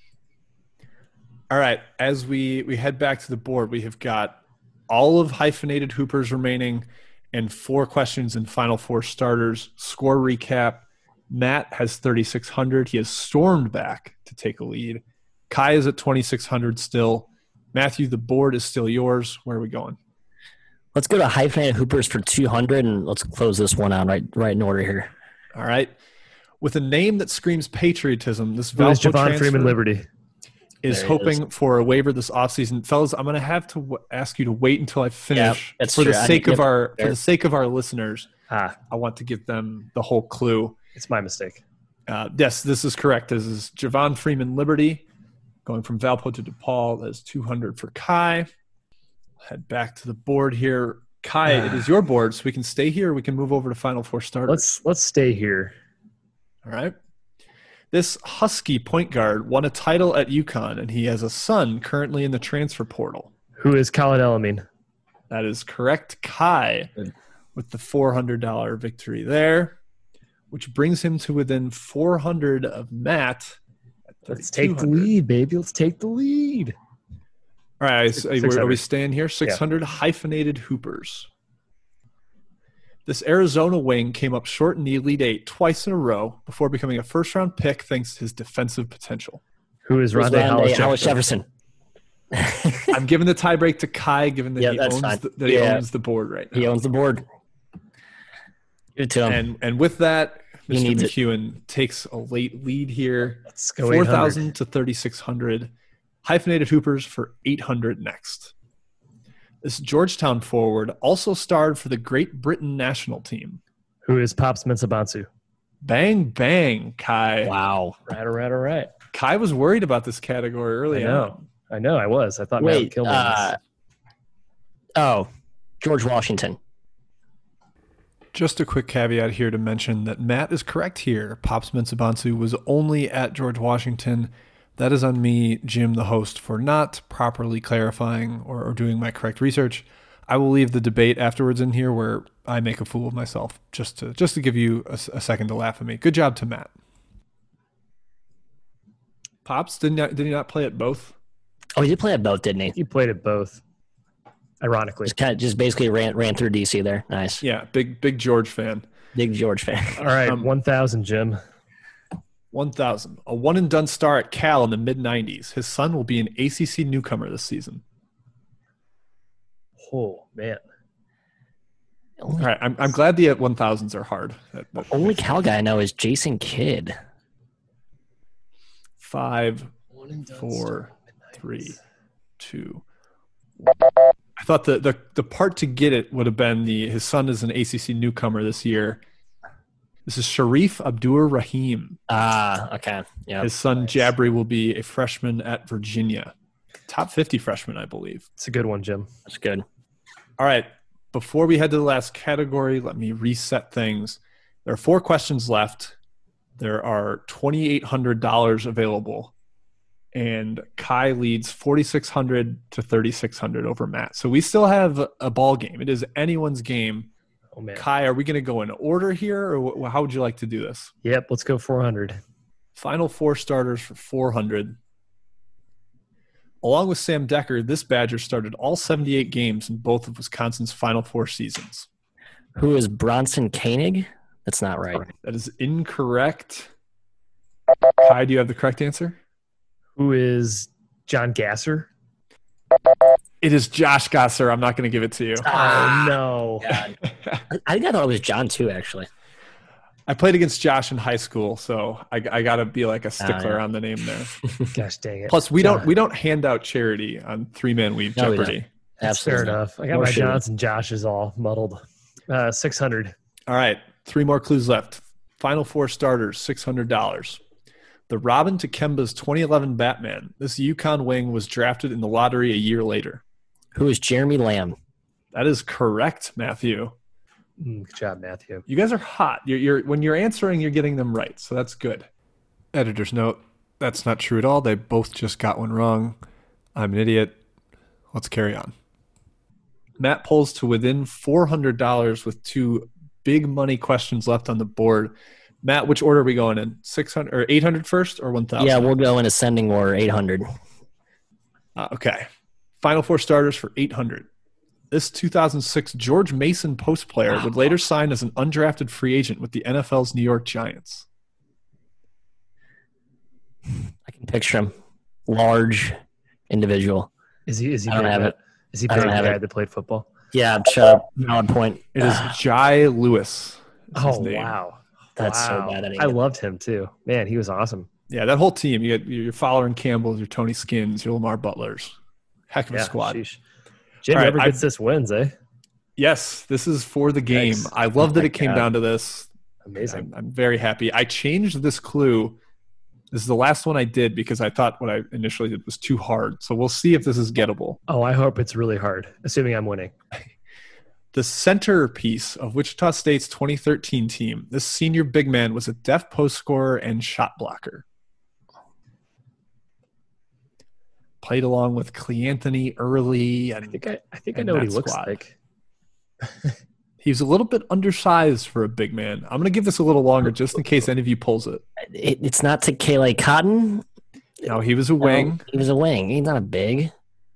[SPEAKER 2] All right. As we, we head back to the board, we have got all of hyphenated hoopers remaining and four questions in Final Four starters. Score recap. Matt has thirty-six hundred. He has stormed back to take a lead. Kai is at twenty-six hundred still. Matthew, the board is still yours. Where are we going?
[SPEAKER 1] Let's go to hyphenated hoopers for two hundred, and let's close this one out right, right in order here.
[SPEAKER 2] All right. With a name that screams patriotism, this
[SPEAKER 3] Who is
[SPEAKER 2] Valpo
[SPEAKER 3] Javon
[SPEAKER 2] transfer
[SPEAKER 3] Freeman Liberty?
[SPEAKER 2] is
[SPEAKER 1] There he
[SPEAKER 2] hoping
[SPEAKER 1] is.
[SPEAKER 2] for a waiver this offseason. Fellas, I'm going to have to w- ask you to wait until I finish.
[SPEAKER 1] that's
[SPEAKER 2] for the
[SPEAKER 1] true. I
[SPEAKER 2] sake
[SPEAKER 1] think-
[SPEAKER 2] of our
[SPEAKER 1] Fair.
[SPEAKER 2] for the sake of our listeners,
[SPEAKER 3] Ah,
[SPEAKER 2] I want to give them the whole clue.
[SPEAKER 3] it's my mistake.
[SPEAKER 2] Uh, yes, this is correct. This is Javon Freeman Liberty going from Valpo to DePaul. That's two hundred for Kai. Head back to the board here. Kai, it is your board, so we can stay here or we can move over to Final Four starters.
[SPEAKER 3] Let's let's stay here.
[SPEAKER 2] All right. This Husky point guard won a title at UConn, and he has a son currently in the transfer portal.
[SPEAKER 3] Who is Colin Elamine?
[SPEAKER 2] That is correct. Kai with the four hundred dollars victory there, which brings him to within four hundred of Matt. At
[SPEAKER 3] Let's take the
[SPEAKER 2] thirty-two hundred.
[SPEAKER 3] lead, baby. Let's take the lead.
[SPEAKER 2] All right, so
[SPEAKER 3] Six-
[SPEAKER 2] are we
[SPEAKER 3] 600.
[SPEAKER 2] staying here? six hundred hyphenated hoopers. This Arizona wing came up short in the Elite Eight twice in a row before becoming a first-round pick thanks to his defensive potential.
[SPEAKER 3] Who is
[SPEAKER 1] Who's
[SPEAKER 3] Rondé
[SPEAKER 1] Rondé
[SPEAKER 3] Hollis
[SPEAKER 1] Hollis
[SPEAKER 3] Jefferson?
[SPEAKER 1] Jefferson.
[SPEAKER 2] I'm giving the tiebreak to Kai, given that
[SPEAKER 1] Yeah,
[SPEAKER 2] he
[SPEAKER 1] that's
[SPEAKER 2] owns
[SPEAKER 1] fine.
[SPEAKER 2] the, that he
[SPEAKER 1] Yeah.
[SPEAKER 2] owns the board right now.
[SPEAKER 1] He owns the board. Give it to him.
[SPEAKER 2] And and with that,
[SPEAKER 1] He
[SPEAKER 2] Mister
[SPEAKER 1] needs it.
[SPEAKER 2] McEwen takes a late lead here.
[SPEAKER 3] Let's go
[SPEAKER 2] four
[SPEAKER 3] eight hundred.
[SPEAKER 2] thousand to thirty-six hundred. Hyphenated hoopers for eight hundred next. This Georgetown forward also starred for the Great Britain national team.
[SPEAKER 3] Who is Pops Mensah-Bonsu?
[SPEAKER 2] Bang, bang, Kai.
[SPEAKER 1] Wow.
[SPEAKER 3] Right, all right, all right.
[SPEAKER 2] Kai was worried about this category
[SPEAKER 3] I
[SPEAKER 2] early
[SPEAKER 3] know.
[SPEAKER 2] on.
[SPEAKER 3] I know. I was. I thought Matt would
[SPEAKER 1] Wait.
[SPEAKER 3] kill me. on this.
[SPEAKER 1] Uh, oh, George Washington.
[SPEAKER 2] Just a quick caveat here to mention that Matt is correct here. Pops Mensah-Bonsu was only at George Washington. That is on me, Jim, the host, for not properly clarifying or, or doing my correct research. I will leave the debate afterwards in here where I make a fool of myself just to just to give you a, a second to laugh at me. Good job to Matt. Pops, did not did he not play at both?
[SPEAKER 1] Oh, he did play at both, didn't he?
[SPEAKER 3] He played at both. Ironically.
[SPEAKER 1] Just kind of just basically ran ran through D C there. Nice.
[SPEAKER 2] Yeah, big big George fan.
[SPEAKER 1] Big George fan.
[SPEAKER 3] All right,
[SPEAKER 2] Um,
[SPEAKER 3] one thousand, Jim.
[SPEAKER 2] one thousand. A one and done star at Cal in the mid nineties. His son will be an A C C newcomer this season.
[SPEAKER 3] Oh, man.
[SPEAKER 2] All right, I'm I'm glad the one thousands are hard. That- that-
[SPEAKER 1] Only Cal guy I know is Jason Kidd.
[SPEAKER 2] Five,
[SPEAKER 3] One and done
[SPEAKER 2] four,
[SPEAKER 3] start,
[SPEAKER 2] three, two. I thought the, the the part to get it would have been the his son is an A C C newcomer this year. This is Sharif Abdur Rahim.
[SPEAKER 1] Ah, okay. Yeah.
[SPEAKER 2] His son Jabri will be a freshman at Virginia, top fifty freshman, I believe.
[SPEAKER 3] It's a good one, Jim.
[SPEAKER 1] That's good.
[SPEAKER 2] All right. Before we head to the last category, let me reset things. There are four questions left. There are twenty-eight hundred dollars available. And Kai leads forty-six hundred to thirty-six hundred over Matt. So we still have a ball game. It is anyone's game.
[SPEAKER 3] Oh, man.
[SPEAKER 2] Kai, are we going to go in order here, or wh- how would you like to do this?
[SPEAKER 3] Yep, let's go four hundred.
[SPEAKER 2] Final four starters for four hundred. Along with Sam Decker, this Badger started all seventy-eight games in both of Wisconsin's Final Four seasons.
[SPEAKER 1] Who is Bronson Koenig? That's not right.
[SPEAKER 2] That is incorrect. Kai, do you have the correct answer?
[SPEAKER 3] Who is John Gasser?
[SPEAKER 2] It is Josh Gasser. I'm not going to give it to you.
[SPEAKER 3] Oh, no.
[SPEAKER 1] God. I think I thought it was John too, actually.
[SPEAKER 2] I played against Josh in high school, so I, I got to be like a stickler
[SPEAKER 1] yeah.
[SPEAKER 2] on the name there.
[SPEAKER 3] Gosh dang it.
[SPEAKER 2] Plus, we
[SPEAKER 3] John.
[SPEAKER 2] don't we don't hand out charity on three man weave
[SPEAKER 1] No, we
[SPEAKER 2] Jeopardy.
[SPEAKER 3] That's fair
[SPEAKER 1] Absolutely.
[SPEAKER 3] enough. I got
[SPEAKER 1] Nor
[SPEAKER 3] my
[SPEAKER 1] should we.
[SPEAKER 3] Johns and Josh's all muddled. Uh, six hundred.
[SPEAKER 2] All right, three more clues left. Final four starters, six hundred dollars. The Robin to Kemba's twenty eleven Batman. This Yukon wing was drafted in the lottery a year later.
[SPEAKER 1] Who is Jeremy Lamb?
[SPEAKER 2] That is correct, Matthew.
[SPEAKER 3] Mm, good job, Matthew.
[SPEAKER 2] You guys are hot. You're, you're when you're answering, you're getting them right, so that's good. Editor's note: that's not true at all. They both just got one wrong. I'm an idiot. Let's carry on. Matt pulls to within four hundred dollars with two big money questions left on the board. Matt, which order are we going in? six hundred or eight hundred first or one thousand?
[SPEAKER 1] Yeah, we'll go in ascending order, eight hundred.
[SPEAKER 2] Uh, okay. Final four starters for eight hundred. This two thousand six George Mason post player would later sign as an undrafted free agent with the N F L's New York Giants.
[SPEAKER 1] I can picture him. Large individual.
[SPEAKER 3] Is he? Is he?
[SPEAKER 1] I don't
[SPEAKER 3] bigger
[SPEAKER 1] have
[SPEAKER 3] than-
[SPEAKER 1] it.
[SPEAKER 3] Is he
[SPEAKER 1] I
[SPEAKER 3] bigger
[SPEAKER 1] don't
[SPEAKER 3] than
[SPEAKER 1] have
[SPEAKER 3] the guy
[SPEAKER 1] it.
[SPEAKER 3] that played football?
[SPEAKER 1] Yeah, shut up. Valid point.
[SPEAKER 2] It is Jai Lewis. is his
[SPEAKER 3] Oh,
[SPEAKER 2] name.
[SPEAKER 3] wow.
[SPEAKER 1] That's so
[SPEAKER 3] Wow.
[SPEAKER 1] bad. I, didn't
[SPEAKER 3] I
[SPEAKER 1] get
[SPEAKER 3] loved him too. Man, he was awesome.
[SPEAKER 2] Yeah, that whole team. You got your Fowler and Campbell's, your Tony Skins, your Lamar Butlers. Heck of a
[SPEAKER 3] Yeah,
[SPEAKER 2] squad.
[SPEAKER 3] sheesh. Jim,
[SPEAKER 2] All right,
[SPEAKER 3] whoever
[SPEAKER 2] I-
[SPEAKER 3] gets this wins, eh?
[SPEAKER 2] Yes, this is for the game.
[SPEAKER 3] Nice.
[SPEAKER 2] I love
[SPEAKER 1] Oh
[SPEAKER 2] that
[SPEAKER 1] my
[SPEAKER 2] it came
[SPEAKER 1] God.
[SPEAKER 2] down to this.
[SPEAKER 3] Amazing.
[SPEAKER 2] I'm, I'm very happy. I changed this clue. This is the last one I did because I thought what I initially did was too hard. So we'll see if this is gettable.
[SPEAKER 3] Oh, I hope it's really hard, assuming I'm winning.
[SPEAKER 2] The centerpiece of Wichita State's twenty thirteen team, this senior big man was a deft post scorer and shot blocker. Played along with Cleanthony early. And
[SPEAKER 3] I think I, I think I
[SPEAKER 2] and
[SPEAKER 3] know what he
[SPEAKER 2] that
[SPEAKER 3] looks
[SPEAKER 2] squad.
[SPEAKER 3] like.
[SPEAKER 2] He's a little bit undersized for a big man. I'm going to give this a little longer just in case any of you pulls it.
[SPEAKER 1] it. It's not to Kayla Cotton.
[SPEAKER 2] No, he was a wing.
[SPEAKER 1] He was a wing. He's not a big.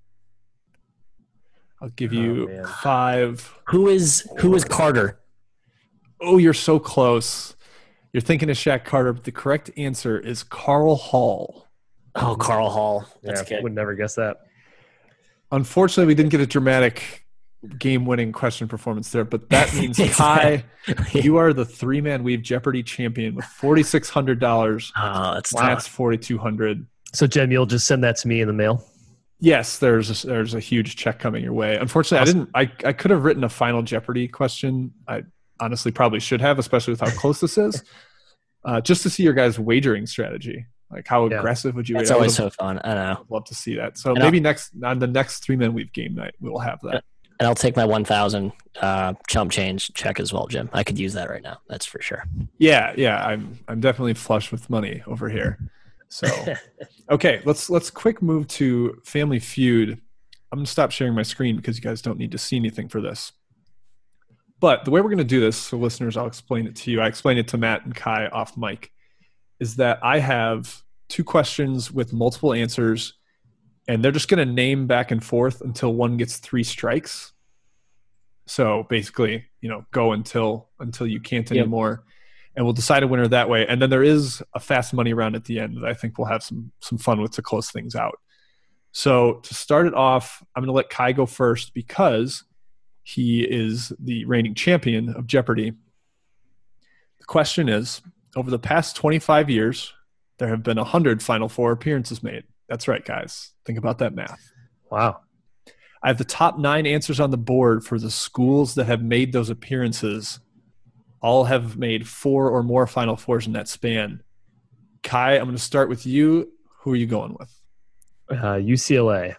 [SPEAKER 2] I'll give
[SPEAKER 3] Oh,
[SPEAKER 2] you
[SPEAKER 3] man.
[SPEAKER 2] five.
[SPEAKER 1] Who is who is Carter?
[SPEAKER 2] Oh, you're so close. You're thinking of Shaq Carter, but the correct answer is Carl Hall.
[SPEAKER 1] Oh, Carl Hall. That's
[SPEAKER 3] yeah,
[SPEAKER 1] good.
[SPEAKER 3] would never guess that.
[SPEAKER 2] Unfortunately, we didn't get a dramatic game-winning question performance there, but that means Kai, you are the three-man weave Jeopardy champion with forty-six hundred dollars.
[SPEAKER 1] Oh, that's
[SPEAKER 2] That's forty-two hundred dollars.
[SPEAKER 3] So, Jem, you'll just send that to me in the mail.
[SPEAKER 2] Yes, there's a, there's a huge check coming your way. Unfortunately,
[SPEAKER 3] Awesome.
[SPEAKER 2] I didn't. I, I could have written a final Jeopardy question. I honestly probably should have, especially with how close this is, uh, just to see your guys' wagering strategy. Like, how
[SPEAKER 3] Yeah.
[SPEAKER 2] aggressive would you?
[SPEAKER 1] That's
[SPEAKER 2] wager? I
[SPEAKER 1] always
[SPEAKER 2] would've
[SPEAKER 1] so fun. I know.
[SPEAKER 2] loved to see that. So
[SPEAKER 1] And
[SPEAKER 2] maybe next on the next three man weave game night, we'll have that.
[SPEAKER 1] And I'll take my one thousand uh, chump change check as well, Jim. I could use that right now. That's for sure.
[SPEAKER 2] Yeah, yeah. I'm I'm definitely flush with money over here. So okay, let's let's quick move to Family Feud. I'm gonna stop sharing my screen because you guys don't need to see anything for this. But the way we're gonna do this, so listeners, I'll explain it to you. I explained it to Matt and Kai off mic, is that I have two questions with multiple answers, and they're just gonna name back and forth until one gets three strikes. So basically, you know, go until until you can't
[SPEAKER 1] Yep.
[SPEAKER 2] anymore. And we'll decide a winner that way. And then there is a fast money round at the end that I think we'll have some some fun with to close things out. So to start it off, I'm going to let Kai go first because he is the reigning champion of Jeopardy. The question is, over the past twenty-five years, there have been one hundred Final Four appearances made. That's right, guys. Think about that math.
[SPEAKER 3] Wow.
[SPEAKER 2] I have the top nine answers on the board for the schools that have made those appearances. All have made four or more Final Fours in that span. Kai, I'm going to start with you. Who are you going with?
[SPEAKER 3] Uh, U C L A.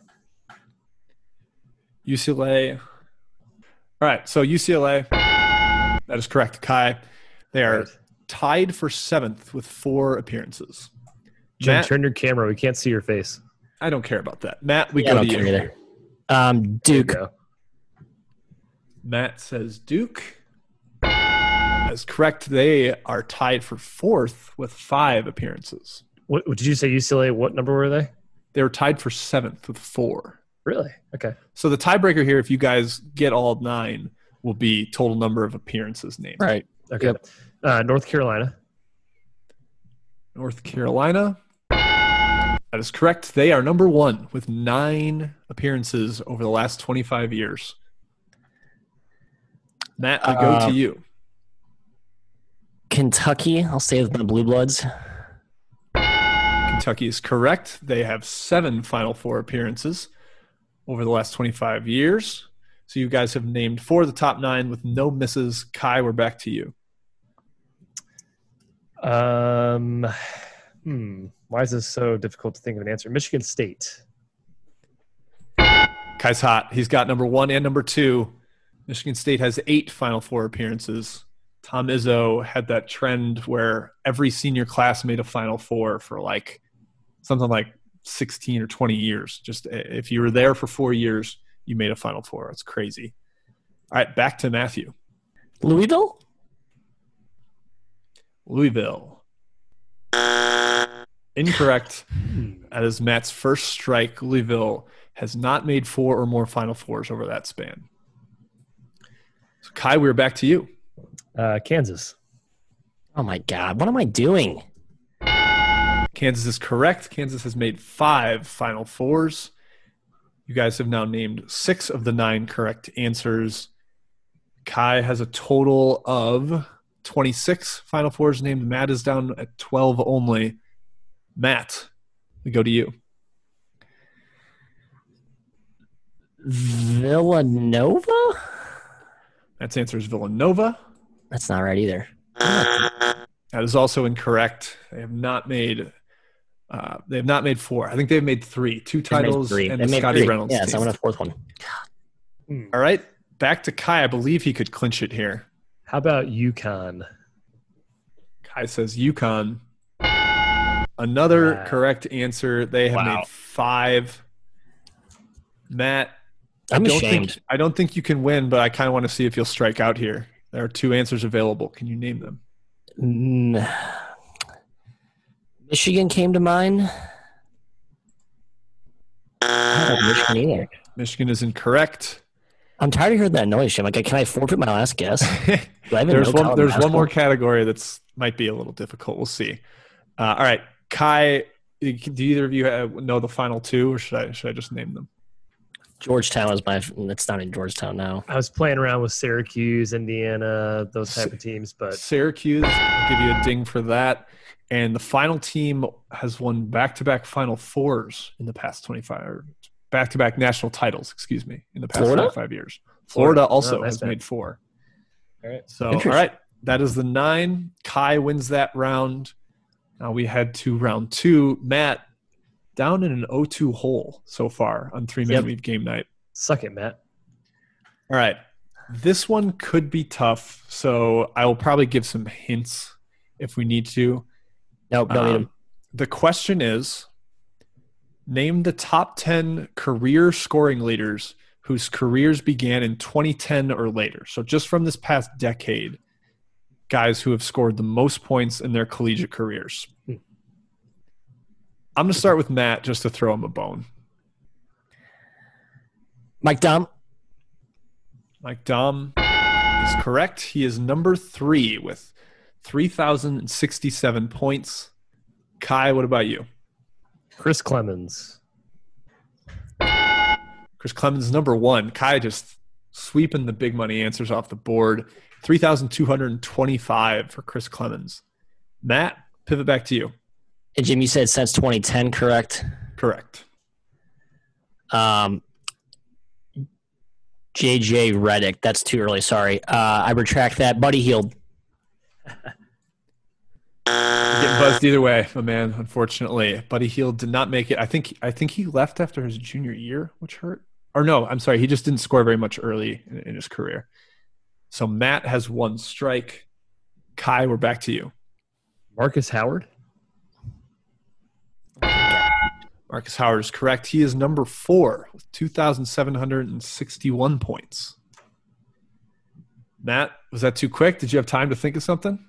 [SPEAKER 2] U C L A. All right, so U C L A. That is correct, Kai. They are
[SPEAKER 3] Right.
[SPEAKER 2] tied for seventh with four appearances.
[SPEAKER 3] Jem,
[SPEAKER 2] Matt,
[SPEAKER 3] turn your camera. We can't see your face.
[SPEAKER 2] I don't care about that. Matt, we
[SPEAKER 1] Yeah, I
[SPEAKER 2] go
[SPEAKER 1] don't
[SPEAKER 2] to
[SPEAKER 1] care
[SPEAKER 2] you.
[SPEAKER 1] either. Um,
[SPEAKER 3] There you
[SPEAKER 1] Duke.
[SPEAKER 3] go.
[SPEAKER 2] Matt says Duke. That is correct. They are tied for fourth with five appearances.
[SPEAKER 3] What, what did you say? U C L A? What number were they?
[SPEAKER 2] They were tied for seventh with four.
[SPEAKER 3] Really? Okay.
[SPEAKER 2] So the tiebreaker here, if you guys get all nine, will be total number of appearances named.
[SPEAKER 1] Right.
[SPEAKER 3] Okay.
[SPEAKER 1] Yep.
[SPEAKER 3] Uh, North Carolina.
[SPEAKER 2] North Carolina. That is correct. They are number one with nine appearances over the last twenty-five years. Matt, we go
[SPEAKER 1] Uh,
[SPEAKER 2] to you.
[SPEAKER 1] Kentucky. I'll stay with the Blue Bloods.
[SPEAKER 2] Kentucky is correct. They have seven Final Four appearances over the last twenty-five years. So you guys have named four of the top nine with no misses. Kai, we're back to you.
[SPEAKER 3] Um, hmm. Why is this so difficult to think of an answer? Michigan State.
[SPEAKER 2] Kai's hot. He's got number one and number two. Michigan State has eight Final Four appearances. Tom Izzo had that trend where every senior class made a Final Four for like something like sixteen or twenty years. Just if you were there for four years, you made a Final Four. It's crazy. All right, back to Matthew.
[SPEAKER 1] Louisville?
[SPEAKER 2] Louisville. Incorrect. That is Matt's first strike. Louisville has not made four or more Final Fours over that span. So Kai, we're back to you.
[SPEAKER 3] Uh, Kansas.
[SPEAKER 1] Oh my God. What am I doing?
[SPEAKER 2] Kansas is correct. Kansas has made five Final Fours. You guys have now named six of the nine correct answers. Kai has a total of twenty-six Final Fours named. Matt is down at twelve only. Matt, we go to you.
[SPEAKER 1] Villanova?
[SPEAKER 2] Matt's answer is Villanova.
[SPEAKER 1] That's not right either.
[SPEAKER 2] That is also incorrect. They have not made uh, they have not made four. I think they've made three. Two titles
[SPEAKER 1] three.
[SPEAKER 2] and
[SPEAKER 1] They
[SPEAKER 2] the
[SPEAKER 1] made
[SPEAKER 2] Scotty
[SPEAKER 1] three.
[SPEAKER 2] Reynolds.
[SPEAKER 1] Yeah, so I'm
[SPEAKER 2] taste.
[SPEAKER 1] on a fourth one.
[SPEAKER 2] All right. Back to Kai. I believe he could clinch it here.
[SPEAKER 3] How about UConn?
[SPEAKER 2] Kai says Yukon. Another
[SPEAKER 3] Wow.
[SPEAKER 2] correct answer. They have
[SPEAKER 1] Wow.
[SPEAKER 2] made five. Matt,
[SPEAKER 1] I'm
[SPEAKER 2] I don't
[SPEAKER 1] ashamed.
[SPEAKER 2] think I don't think you can win, but I kind of want to see if you'll strike out here. There are two answers available. Can you name them?
[SPEAKER 1] Mm. Michigan came to mind. I don't know Michigan either.
[SPEAKER 2] Michigan is incorrect.
[SPEAKER 1] I'm tired of hearing that noise, Jim. Like, can I forfeit my last guess? Do I even
[SPEAKER 2] there's
[SPEAKER 1] know
[SPEAKER 2] one.
[SPEAKER 1] college
[SPEAKER 2] There's one
[SPEAKER 1] basketball?
[SPEAKER 2] more category that's might be a little difficult. We'll see. Uh, all right, Kai. Do either of you have, know the final two, or should I should I just name them?
[SPEAKER 1] Georgetown is my. It's not in Georgetown now.
[SPEAKER 3] I was playing around with Syracuse, Indiana, those type of teams, but
[SPEAKER 2] Syracuse. I'll give you a ding for that. And the final team has won back-to-back Final Fours in the past twenty-five, or back-to-back national titles, excuse me, in the past
[SPEAKER 1] Florida?
[SPEAKER 2] twenty-five years. Florida,
[SPEAKER 3] Florida.
[SPEAKER 2] also
[SPEAKER 3] Oh, that's
[SPEAKER 2] has
[SPEAKER 3] bad.
[SPEAKER 2] made four.
[SPEAKER 3] all right.
[SPEAKER 2] So, all
[SPEAKER 1] Interesting.
[SPEAKER 2] right, that is the nine. Kai wins that round. Now we head to round two. Matt, down in an oh two hole so far on three-minute
[SPEAKER 1] Yep.
[SPEAKER 2] lead game night.
[SPEAKER 3] Suck it, Matt.
[SPEAKER 2] All right. This one could be tough, so I will probably give some hints if we need to.
[SPEAKER 1] Nope, don't need
[SPEAKER 2] Um,
[SPEAKER 1] him.
[SPEAKER 2] the question is, name the top ten career scoring leaders whose careers began in twenty ten or later. So just from this past decade, guys who have scored the most points in their collegiate careers.
[SPEAKER 3] Hmm.
[SPEAKER 2] I'm going to start with Matt just to throw him a bone.
[SPEAKER 1] Mike Dom.
[SPEAKER 2] Mike Dom is correct. He is number three with three thousand sixty-seven points. Kai, what about you?
[SPEAKER 3] Chris Clemens.
[SPEAKER 2] Chris Clemens is number one. Kai just sweeping the big money answers off the board. three thousand two hundred twenty-five for Chris Clemens. Matt, pivot back to you.
[SPEAKER 1] And Jim, you said since twenty ten, correct?
[SPEAKER 2] Correct.
[SPEAKER 1] Um, J J Redick. That's too early. Sorry. Uh, I retract that. Buddy Hield.
[SPEAKER 2] You're getting buzzed either way, my man, unfortunately. Buddy Hield did not make it. I think I think he left after his junior year, which hurt. Or no, I'm sorry. He just didn't score very much early in, in his career. So Matt has one strike. Kai, we're back to you.
[SPEAKER 3] Marcus Howard.
[SPEAKER 2] Marcus Howard is correct. He is number four with two thousand seven hundred sixty-one points. Matt, was that too quick? Did you have time to think of something?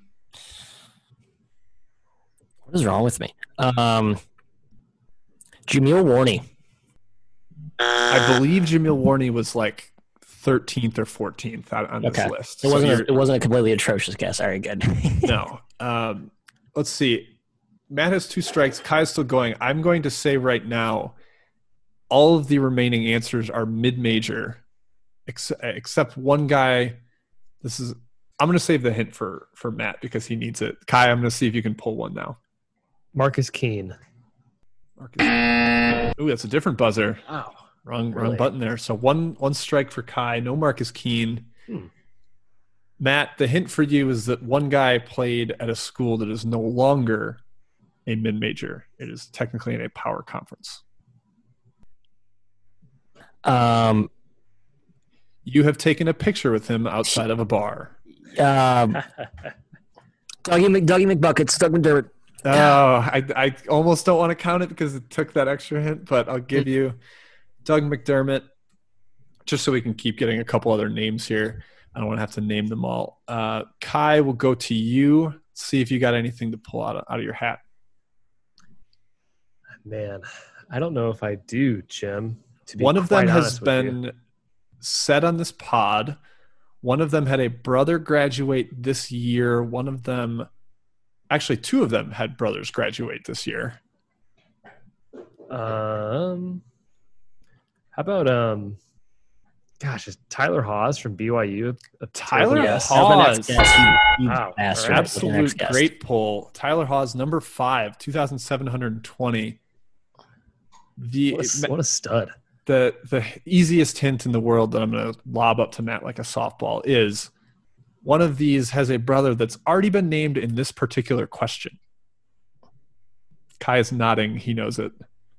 [SPEAKER 1] What is wrong with me? Um, Jameel Warney.
[SPEAKER 2] I believe Jameel Warney was like thirteenth or fourteenth on, on
[SPEAKER 1] Okay.
[SPEAKER 2] this list.
[SPEAKER 1] It
[SPEAKER 2] So
[SPEAKER 1] wasn't.
[SPEAKER 2] you're-
[SPEAKER 1] A, it wasn't a completely atrocious guess. All right, good.
[SPEAKER 2] no. Um, let's see. Matt has two strikes. Kai's still going. I'm going to say right now, all of the remaining answers are mid-major, ex- except one guy. This is. I'm going to save the hint for for Matt because he needs it. Kai, I'm going to see if you can pull one now.
[SPEAKER 3] Marcus Keene.
[SPEAKER 2] Marcus. Ooh, that's a different buzzer.
[SPEAKER 3] Wow.
[SPEAKER 2] Wrong,
[SPEAKER 3] Really?
[SPEAKER 2] wrong button there. So one one strike for Kai. No Marcus Keene.
[SPEAKER 3] Hmm.
[SPEAKER 2] Matt, the hint for you is that one guy played at a school that is no longer a mid-major. It is technically in a power conference.
[SPEAKER 1] Um,
[SPEAKER 2] You have taken a picture with him outside of a bar.
[SPEAKER 1] um, Dougie, Mc, Dougie McBuckets. Doug McDermott.
[SPEAKER 2] Oh, I, I almost don't want to count it because it took that extra hint, but I'll give you Doug McDermott just so we can keep getting a couple other names here. I don't want to have to name them all. Uh, Kai, will go to you. See if you got anything to pull out of, out of your hat.
[SPEAKER 3] Man, I don't know if I do, Jim. To be
[SPEAKER 2] One of them
[SPEAKER 3] quite
[SPEAKER 2] has
[SPEAKER 3] honest with you.
[SPEAKER 2] been said on this pod. One of them had a brother graduate this year. One of them, actually two of them had brothers graduate this year.
[SPEAKER 3] Um, How about um, gosh, is Tyler Hawes from B Y U? A
[SPEAKER 2] Tyler
[SPEAKER 1] Yes.
[SPEAKER 2] Hawes.
[SPEAKER 1] Yes, you, you
[SPEAKER 3] Wow.
[SPEAKER 1] bastard.
[SPEAKER 3] All right.
[SPEAKER 1] What's the next
[SPEAKER 2] Absolute
[SPEAKER 1] guess?
[SPEAKER 2] great pull. Tyler Hawes, number five, two thousand seven hundred twenty. The
[SPEAKER 3] What a, what a stud.
[SPEAKER 2] the the easiest hint in the world that I'm going to lob up to Matt like a softball is one of these has a brother that's already been named in this particular question. Kai is nodding. He knows it.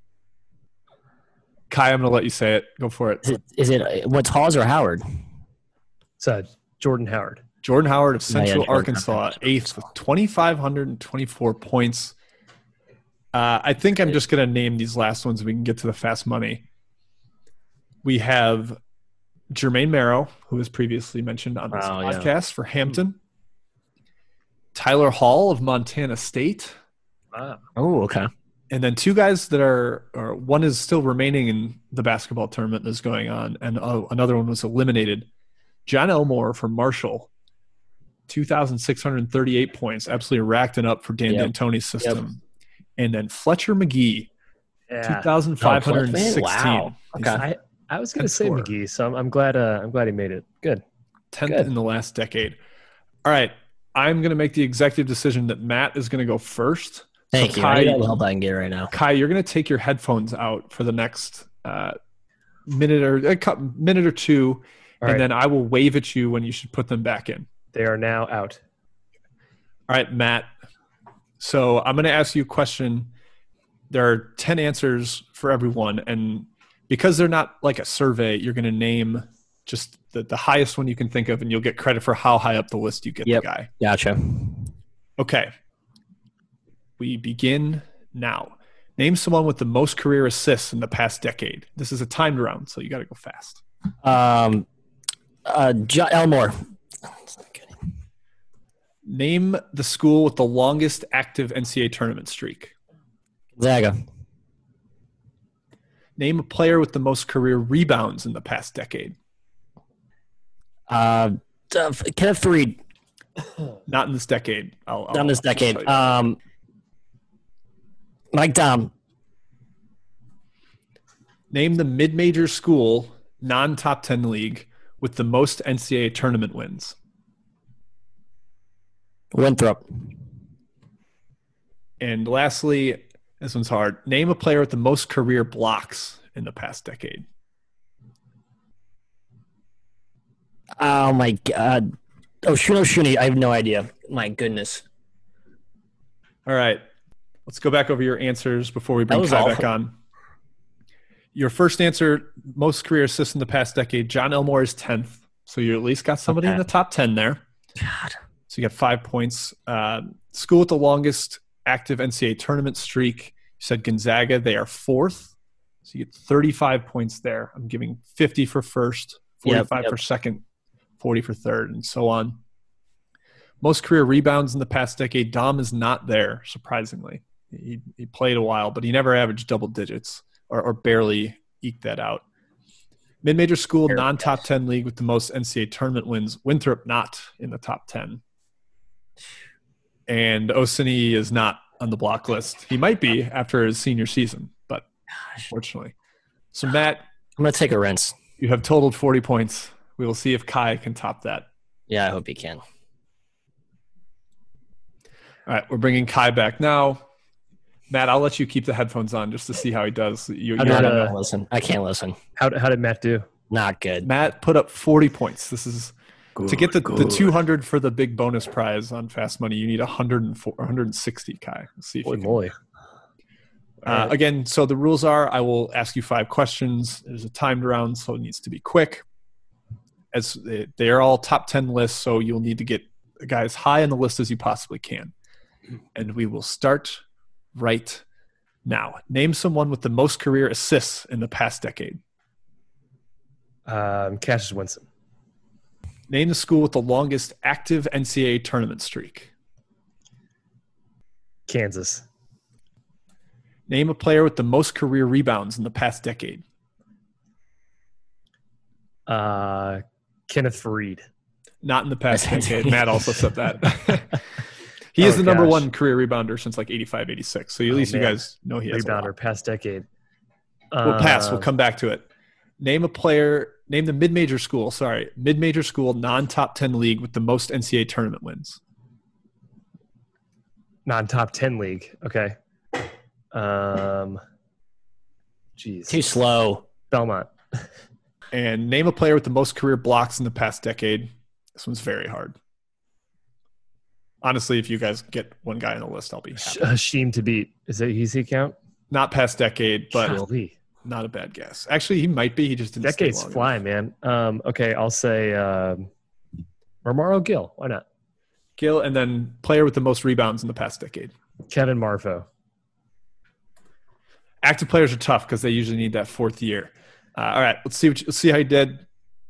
[SPEAKER 2] Kai, I'm going to let you say it. Go for it.
[SPEAKER 1] Is it, is it what's Hawes or Howard?
[SPEAKER 3] It's uh, Jordan Howard.
[SPEAKER 2] Jordan Howard of
[SPEAKER 1] Yeah, yeah,
[SPEAKER 2] Central
[SPEAKER 1] Jordan
[SPEAKER 2] Arkansas,
[SPEAKER 1] Howard.
[SPEAKER 2] eighth with two thousand five hundred twenty-four points. Uh, I think I'm just going to name these last ones so we can get to the fast money. We have Jermaine Merrill, who was previously mentioned on this
[SPEAKER 1] Oh, yeah.
[SPEAKER 2] podcast for Hampton. Tyler Hall of Montana State.
[SPEAKER 3] Wow.
[SPEAKER 1] Oh, okay.
[SPEAKER 2] And then two guys that are, or one is still remaining in the basketball tournament that's going on, and uh, another one was eliminated. John Elmore from Marshall, two thousand six hundred thirty-eight points, absolutely racked it up for Dan
[SPEAKER 1] Yep.
[SPEAKER 2] D'Antoni's system. And then Fletcher McGee,
[SPEAKER 3] Yeah.
[SPEAKER 2] two thousand five hundred sixteen.
[SPEAKER 1] Wow. Okay.
[SPEAKER 3] I, I was going to
[SPEAKER 2] tenth
[SPEAKER 3] say
[SPEAKER 2] scorer.
[SPEAKER 3] McGee, so I'm, I'm glad. Uh, I'm glad he made it. Good.
[SPEAKER 2] tenth
[SPEAKER 3] Good.
[SPEAKER 2] in the last decade. All right. I'm going to make the executive decision that Matt is going to go first.
[SPEAKER 1] Thank
[SPEAKER 2] So
[SPEAKER 1] you.
[SPEAKER 2] Kai,
[SPEAKER 1] I need all the help I can get right now.
[SPEAKER 2] Kai, you're going to take your headphones out for the next uh, minute or a cou- minute or two,
[SPEAKER 3] All
[SPEAKER 2] and
[SPEAKER 3] right.
[SPEAKER 2] then I will wave at you when you should put them back in.
[SPEAKER 3] They are now out.
[SPEAKER 2] All right, Matt. So I'm going to ask you a question. There are ten answers for everyone, and because they're not like a survey, you're going to name just the, the highest one you can think of, and you'll get credit for how high up the list you get
[SPEAKER 1] Yep.
[SPEAKER 2] the guy.
[SPEAKER 1] Gotcha.
[SPEAKER 2] Okay. We begin now. Name someone with the most career assists in the past decade. This is a timed round, so you got to go fast.
[SPEAKER 1] Um, uh, Jo- Elmore.
[SPEAKER 2] Name the school with the longest active N C double A tournament streak.
[SPEAKER 1] Zaga.
[SPEAKER 2] Name a player with the most career rebounds in the past decade.
[SPEAKER 1] Uh, uh, Kenneth Fareed.
[SPEAKER 2] Not in this decade. I'll, I'll,
[SPEAKER 1] Not this
[SPEAKER 2] I'll just
[SPEAKER 1] decade.
[SPEAKER 2] tell you.
[SPEAKER 1] Um, Mike Dom.
[SPEAKER 2] Name the mid-major school, non-top ten league, with the most N C double A tournament wins.
[SPEAKER 1] Winthrop.
[SPEAKER 2] And lastly, this one's hard. Name a player with the most career blocks in the past decade.
[SPEAKER 1] Oh my God. Oh, Shuno Shuni. I have no idea. My goodness.
[SPEAKER 2] All right. Let's go back over your answers before we bring
[SPEAKER 1] That was
[SPEAKER 2] Kai
[SPEAKER 1] all.
[SPEAKER 2] back on. Your first answer, most career assists in the past decade, John Elmore is tenth. So you at least got somebody in
[SPEAKER 1] Okay.
[SPEAKER 2] the top ten there.
[SPEAKER 1] God.
[SPEAKER 2] So you got five points. Uh, school with the longest active N C double A tournament streak, you said Gonzaga. They are fourth. So you get thirty-five points there. I'm giving fifty for first, forty-five
[SPEAKER 1] Yep, yep.
[SPEAKER 2] for second, forty for third, and so on. Most career rebounds in the past decade, Dom is not there, surprisingly. He, he played a while, but he never averaged double digits or, or barely eked that out. Mid-major school,
[SPEAKER 1] Fair
[SPEAKER 2] non-top
[SPEAKER 1] guess.
[SPEAKER 2] ten league with the most N C double A tournament wins. Winthrop not in the top ten. And Osini is not on the block list. He might be after his senior season, but unfortunately. So, Matt,
[SPEAKER 1] I'm going to take a rinse.
[SPEAKER 2] you have totaled forty points. We will see if Kai can top that.
[SPEAKER 1] Yeah, I hope he can.
[SPEAKER 2] All right, we're bringing Kai back now. Matt, I'll let you keep the headphones on just to see how he does. You,
[SPEAKER 1] I'm
[SPEAKER 2] you're-
[SPEAKER 1] not
[SPEAKER 3] uh,
[SPEAKER 1] going to listen. I can't listen.
[SPEAKER 3] How, how did Matt do?
[SPEAKER 1] Not good.
[SPEAKER 2] Matt put up forty points. This is to get the, the
[SPEAKER 1] good.
[SPEAKER 2] two hundred for the big bonus prize on Fast Money. You need one hundred four, one hundred sixty, Kai. Let's see if
[SPEAKER 3] Holy
[SPEAKER 2] you can.
[SPEAKER 3] moly.
[SPEAKER 2] Uh, again, so the rules are I will ask you five questions. There's a timed round, so it needs to be quick. As they, they are all top ten lists, so you'll need to get the guy as high on the list as you possibly can. And we will start right now. Name someone with the most career assists in the past decade.
[SPEAKER 3] Um, Cassius Winston.
[SPEAKER 2] Name the school with the longest active N C double A tournament streak.
[SPEAKER 3] Kansas.
[SPEAKER 2] Name a player with the most career rebounds in the past decade.
[SPEAKER 3] Uh, Kenneth Fareed.
[SPEAKER 2] Not in the past decade. Matt also said that. He is
[SPEAKER 3] Oh,
[SPEAKER 2] the number
[SPEAKER 3] gosh.
[SPEAKER 2] one career rebounder since like eighty-five, eighty-six. So at
[SPEAKER 3] Oh,
[SPEAKER 2] least you
[SPEAKER 3] man.
[SPEAKER 2] guys know he has a
[SPEAKER 3] Rebounder
[SPEAKER 2] lot.
[SPEAKER 3] past decade.
[SPEAKER 2] We'll pass. We'll
[SPEAKER 3] Uh,
[SPEAKER 2] come back to it. Name a player. Name the mid-major school. Sorry, mid-major school non-top ten league with the most N C double A tournament wins.
[SPEAKER 3] Non-top ten league. Okay. Um. Jeez.
[SPEAKER 1] Too slow.
[SPEAKER 3] Belmont.
[SPEAKER 2] And name a player with the most career blocks in the past decade. This one's very hard. Honestly, if you guys get one guy on the list, I'll be happy.
[SPEAKER 3] Hasheem to beat. Is that easy count?
[SPEAKER 2] Not past decade, but
[SPEAKER 3] Golly.
[SPEAKER 2] Not a bad guess. Actually, he might be. He just didn't.
[SPEAKER 3] Decades
[SPEAKER 2] stay long
[SPEAKER 3] fly,
[SPEAKER 2] enough.
[SPEAKER 3] man. Um, okay, I'll say um, Romaro Gill. Why not?
[SPEAKER 2] Gill, and then player with the most rebounds in the past decade.
[SPEAKER 3] Kevin Marfo.
[SPEAKER 2] Active players are tough because they usually need that fourth year. Uh, all right, let's see. What you, let's see how you did.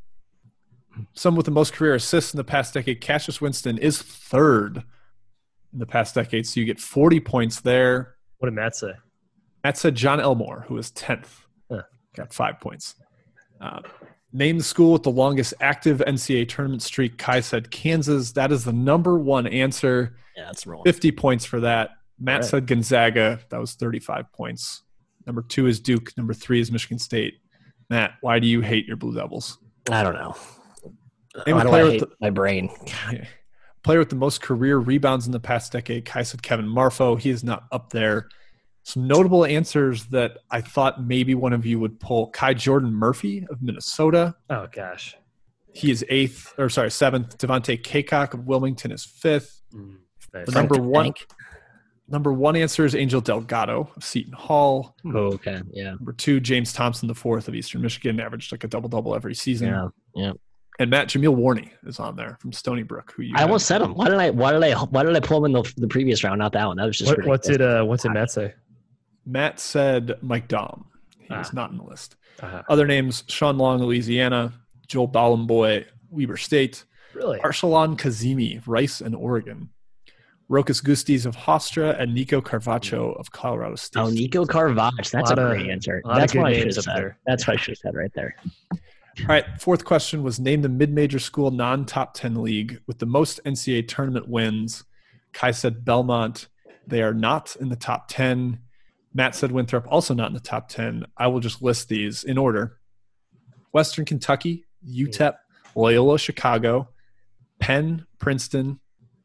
[SPEAKER 2] Someone with the most career assists in the past decade. Cassius Winston is third in the past decade, so you get forty points there.
[SPEAKER 3] What did Matt say?
[SPEAKER 2] Matt said John Elmore, who is tenth.
[SPEAKER 3] Huh.
[SPEAKER 2] Got five points. Uh, name the school with the longest active N C double A tournament streak. Kai said Kansas. That is the number one answer.
[SPEAKER 1] Yeah, that's wrong.
[SPEAKER 2] fifty points for that. Matt
[SPEAKER 3] Right.
[SPEAKER 2] said Gonzaga. That was thirty-five points. Number two is Duke. Number three is Michigan State. Matt, why do you hate your Blue Devils?
[SPEAKER 1] I don't know.
[SPEAKER 2] Name
[SPEAKER 1] Why
[SPEAKER 2] a
[SPEAKER 1] do
[SPEAKER 2] player
[SPEAKER 1] I
[SPEAKER 2] with
[SPEAKER 1] hate
[SPEAKER 2] the-
[SPEAKER 1] my brain?
[SPEAKER 2] Player with the most career rebounds in the past decade. Kai said Kevin Marfo. He is not up there. Some notable answers that I thought maybe one of you would pull. Kai Jordan Murphy of Minnesota.
[SPEAKER 3] Oh gosh.
[SPEAKER 2] He is eighth, or sorry, seventh. Devontae Kaycock of Wilmington is fifth.
[SPEAKER 3] Mm, nice.
[SPEAKER 2] The number
[SPEAKER 1] Frank
[SPEAKER 2] one,
[SPEAKER 1] Tank.
[SPEAKER 2] number one answer is Angel Delgado of Seton Hall.
[SPEAKER 1] Oh, okay. Yeah.
[SPEAKER 2] Number two, James Thompson, the fourth of Eastern Michigan, averaged like a double double every season.
[SPEAKER 1] Yeah. Yeah.
[SPEAKER 2] And Matt Jameel Warney is on there from Stony Brook. Who you
[SPEAKER 1] I
[SPEAKER 2] had.
[SPEAKER 1] almost said him. Why did I? Why did I? Why did I pull him in the, the previous round? Not that one. That was just.
[SPEAKER 3] What, what's
[SPEAKER 1] ridiculous.
[SPEAKER 3] it? Uh, what's it? Matt say?
[SPEAKER 2] Matt said Mike Dahm. He
[SPEAKER 3] Ah.
[SPEAKER 2] was not in the list.
[SPEAKER 3] Uh-huh.
[SPEAKER 2] Other names: Sean Long, Louisiana; Joel Ballenboy, Weber State;
[SPEAKER 3] Really?
[SPEAKER 2] Arsalan Kazemi, Rice and Oregon; Rokas Gustis of Hofstra; and Nico Carvacho of Colorado State.
[SPEAKER 1] Oh, Nico Carvach. That's a
[SPEAKER 3] Lot of-
[SPEAKER 1] great answer.
[SPEAKER 3] lot of
[SPEAKER 1] That's
[SPEAKER 3] good
[SPEAKER 1] what I should
[SPEAKER 3] names
[SPEAKER 1] have
[SPEAKER 3] up
[SPEAKER 1] said.
[SPEAKER 3] there.
[SPEAKER 1] That's what I should have said right there.
[SPEAKER 2] All right, fourth question was name the mid-major school non-top ten league with the most N C double A tournament wins. Kai said Belmont. They are not in the top ten. Matt said Winthrop, also not in the top ten. I will just list these in order. Western Kentucky, U T E P, Loyola Chicago, Penn, Princeton,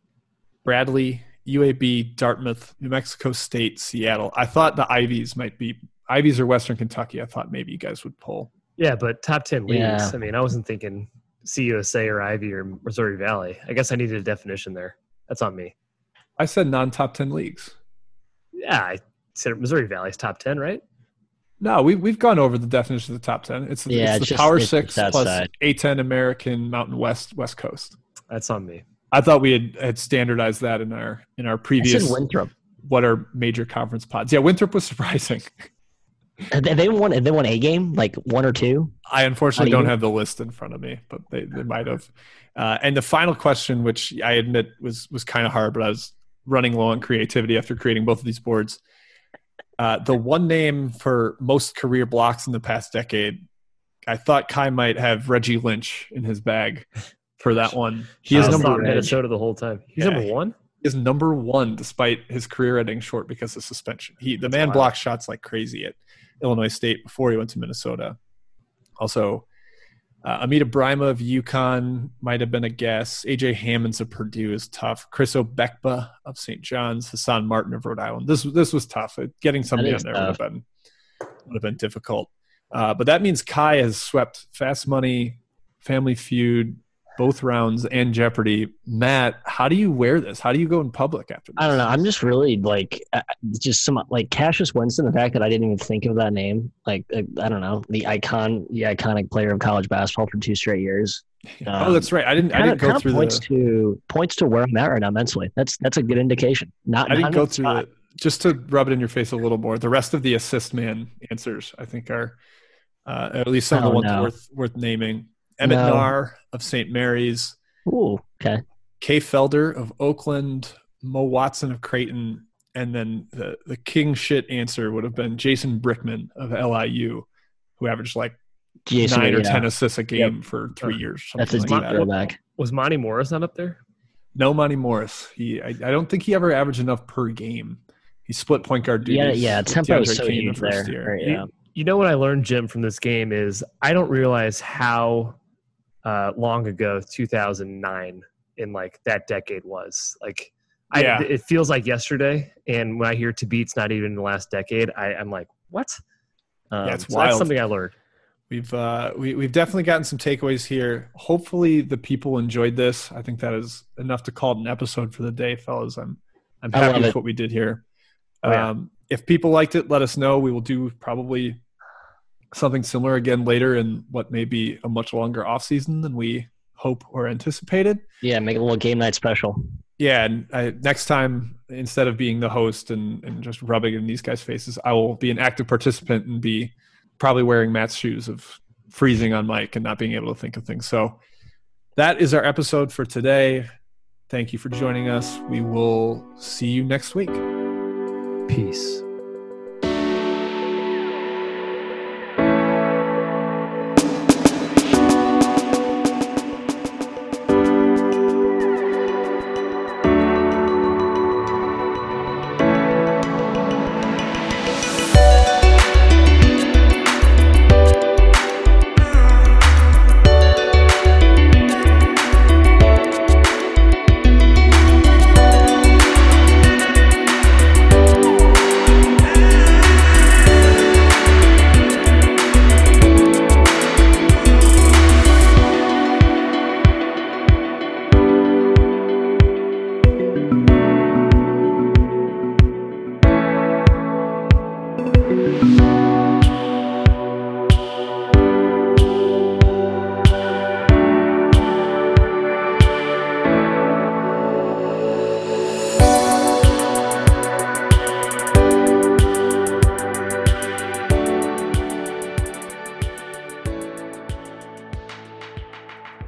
[SPEAKER 2] Bradley, U A B, Dartmouth, New Mexico State, Seattle. I thought the Ivies might be – Ivies or Western Kentucky. I thought maybe you guys would pull.
[SPEAKER 3] Yeah, but top ten leagues.
[SPEAKER 1] Yeah.
[SPEAKER 3] I mean, I wasn't thinking C U S A or Ivy or Missouri Valley. I guess I needed a definition there. That's on me.
[SPEAKER 2] I said non-top ten leagues.
[SPEAKER 3] Yeah, I said Missouri Valley's top ten, right?
[SPEAKER 2] No, we, we've gone over the definition of the top ten. It's,
[SPEAKER 1] Yeah,
[SPEAKER 2] it's
[SPEAKER 1] it's
[SPEAKER 2] the
[SPEAKER 1] just-
[SPEAKER 2] Power
[SPEAKER 1] it's
[SPEAKER 2] Six
[SPEAKER 1] that
[SPEAKER 2] plus
[SPEAKER 1] side.
[SPEAKER 2] A ten American, Mountain West, West Coast.
[SPEAKER 3] That's on me.
[SPEAKER 2] I thought we had, had standardized that in our in our
[SPEAKER 1] I
[SPEAKER 2] previous
[SPEAKER 1] said Winthrop.
[SPEAKER 2] what are major conference pods. Yeah, Winthrop was surprising.
[SPEAKER 1] Have they, they won. Have they won a game, like one or two.
[SPEAKER 2] I unfortunately
[SPEAKER 1] How do
[SPEAKER 2] don't
[SPEAKER 1] you-
[SPEAKER 2] have the list in front of me, but they, they might have. Uh, and the final question, which I admit was was kind of hard, but I was running low on creativity after creating both of these boards. Uh, the one name for most career blocks in the past decade, I thought Kai might have Reggie Lynch in his bag for that one. He
[SPEAKER 3] I
[SPEAKER 2] is
[SPEAKER 3] was
[SPEAKER 2] number
[SPEAKER 3] thought Minnesota the whole time. He's
[SPEAKER 2] Yeah.
[SPEAKER 3] number one.
[SPEAKER 2] He is number one despite his career ending short because of suspension. He the man
[SPEAKER 3] wild.
[SPEAKER 2] blocked shots like crazy at Illinois State before he went to Minnesota. Also, uh, Amita Brima of UConn might have been a guess. A J Hammonds of Purdue is tough. Chris Obekba of Saint John's. Hassan Martin of Rhode Island. This this was tough. It- Getting somebody on
[SPEAKER 1] is
[SPEAKER 2] there
[SPEAKER 1] tough.
[SPEAKER 2] would have been would have been difficult. Uh, but that means Kai has swept Fast Money, Family Feud, both rounds, and Jeopardy. Matt, how do you wear this? How do you go in public after this?
[SPEAKER 1] I don't know. I'm just really like uh, just some like Cassius Winston. The fact that I didn't even think of that name, like uh, I don't know, the icon, the iconic player of college basketball for two straight years.
[SPEAKER 2] oh, that's right. I didn't. I
[SPEAKER 1] Kind
[SPEAKER 2] didn't
[SPEAKER 1] of,
[SPEAKER 2] go
[SPEAKER 1] kind
[SPEAKER 2] through
[SPEAKER 1] of points
[SPEAKER 2] the.
[SPEAKER 1] to points to where I'm at right now mentally. That's that's a good indication. Not
[SPEAKER 2] I didn't
[SPEAKER 1] not
[SPEAKER 2] go
[SPEAKER 1] on
[SPEAKER 2] through
[SPEAKER 1] spot.
[SPEAKER 2] the. Just to rub it in your face a little more. The rest of the assist man answers, I think, are uh, at least some of the
[SPEAKER 1] Oh,
[SPEAKER 2] ones
[SPEAKER 1] no.
[SPEAKER 2] worth worth naming. Emmett
[SPEAKER 1] No.
[SPEAKER 2] Nahr of Saint Mary's,
[SPEAKER 1] Ooh, okay.
[SPEAKER 2] Kay Felder of Oakland, Mo Watson of Creighton, and then the the king shit answer would have been Jason Brickman of L I U, who averaged like
[SPEAKER 1] Jason,
[SPEAKER 2] nine or
[SPEAKER 1] yeah.
[SPEAKER 2] ten assists a game for three years.
[SPEAKER 1] That's a
[SPEAKER 2] something
[SPEAKER 1] deep
[SPEAKER 2] like that.
[SPEAKER 1] throwback.
[SPEAKER 3] Was Monty Morris not up there?
[SPEAKER 2] No Monty Morris. He, I, I don't think he ever averaged enough per game. He split point guard duties.
[SPEAKER 1] Yeah, yeah.
[SPEAKER 2] with
[SPEAKER 1] Tempo was
[SPEAKER 2] DeAndre
[SPEAKER 1] so
[SPEAKER 2] Kane
[SPEAKER 1] huge
[SPEAKER 2] the first
[SPEAKER 1] there.
[SPEAKER 2] year.
[SPEAKER 1] Or, yeah.
[SPEAKER 3] You know what I learned, Jim, from this game is I don't realize how uh, long ago two thousand nine in like that decade was. Like,
[SPEAKER 2] Yeah.
[SPEAKER 3] I, it feels like yesterday. And when I hear to beat's not even in the last decade, I, I'm like, what? Um,
[SPEAKER 2] Yeah, it's
[SPEAKER 3] so
[SPEAKER 2] wild.
[SPEAKER 3] That's something I learned.
[SPEAKER 2] We've uh, we, we've definitely gotten some takeaways here. Hopefully the people enjoyed this. I think that is enough to call it an episode for the day, fellas. I'm I'm
[SPEAKER 1] I
[SPEAKER 2] happy
[SPEAKER 1] love
[SPEAKER 2] with
[SPEAKER 1] it.
[SPEAKER 2] what we did here.
[SPEAKER 3] Oh, yeah.
[SPEAKER 2] Um, if people liked it, let us know. We will do probably something similar again later in what may be a much longer off season than we hope or anticipated.
[SPEAKER 1] Yeah, make a little game night special.
[SPEAKER 2] Yeah, and I, next time, instead of being the host and, and just rubbing in these guys' faces, I will be an active participant and be probably wearing Matt's shoes of freezing on mic and not being able to think of things. So that is our episode for today. Thank you for joining us. We will see you next week.
[SPEAKER 3] Peace.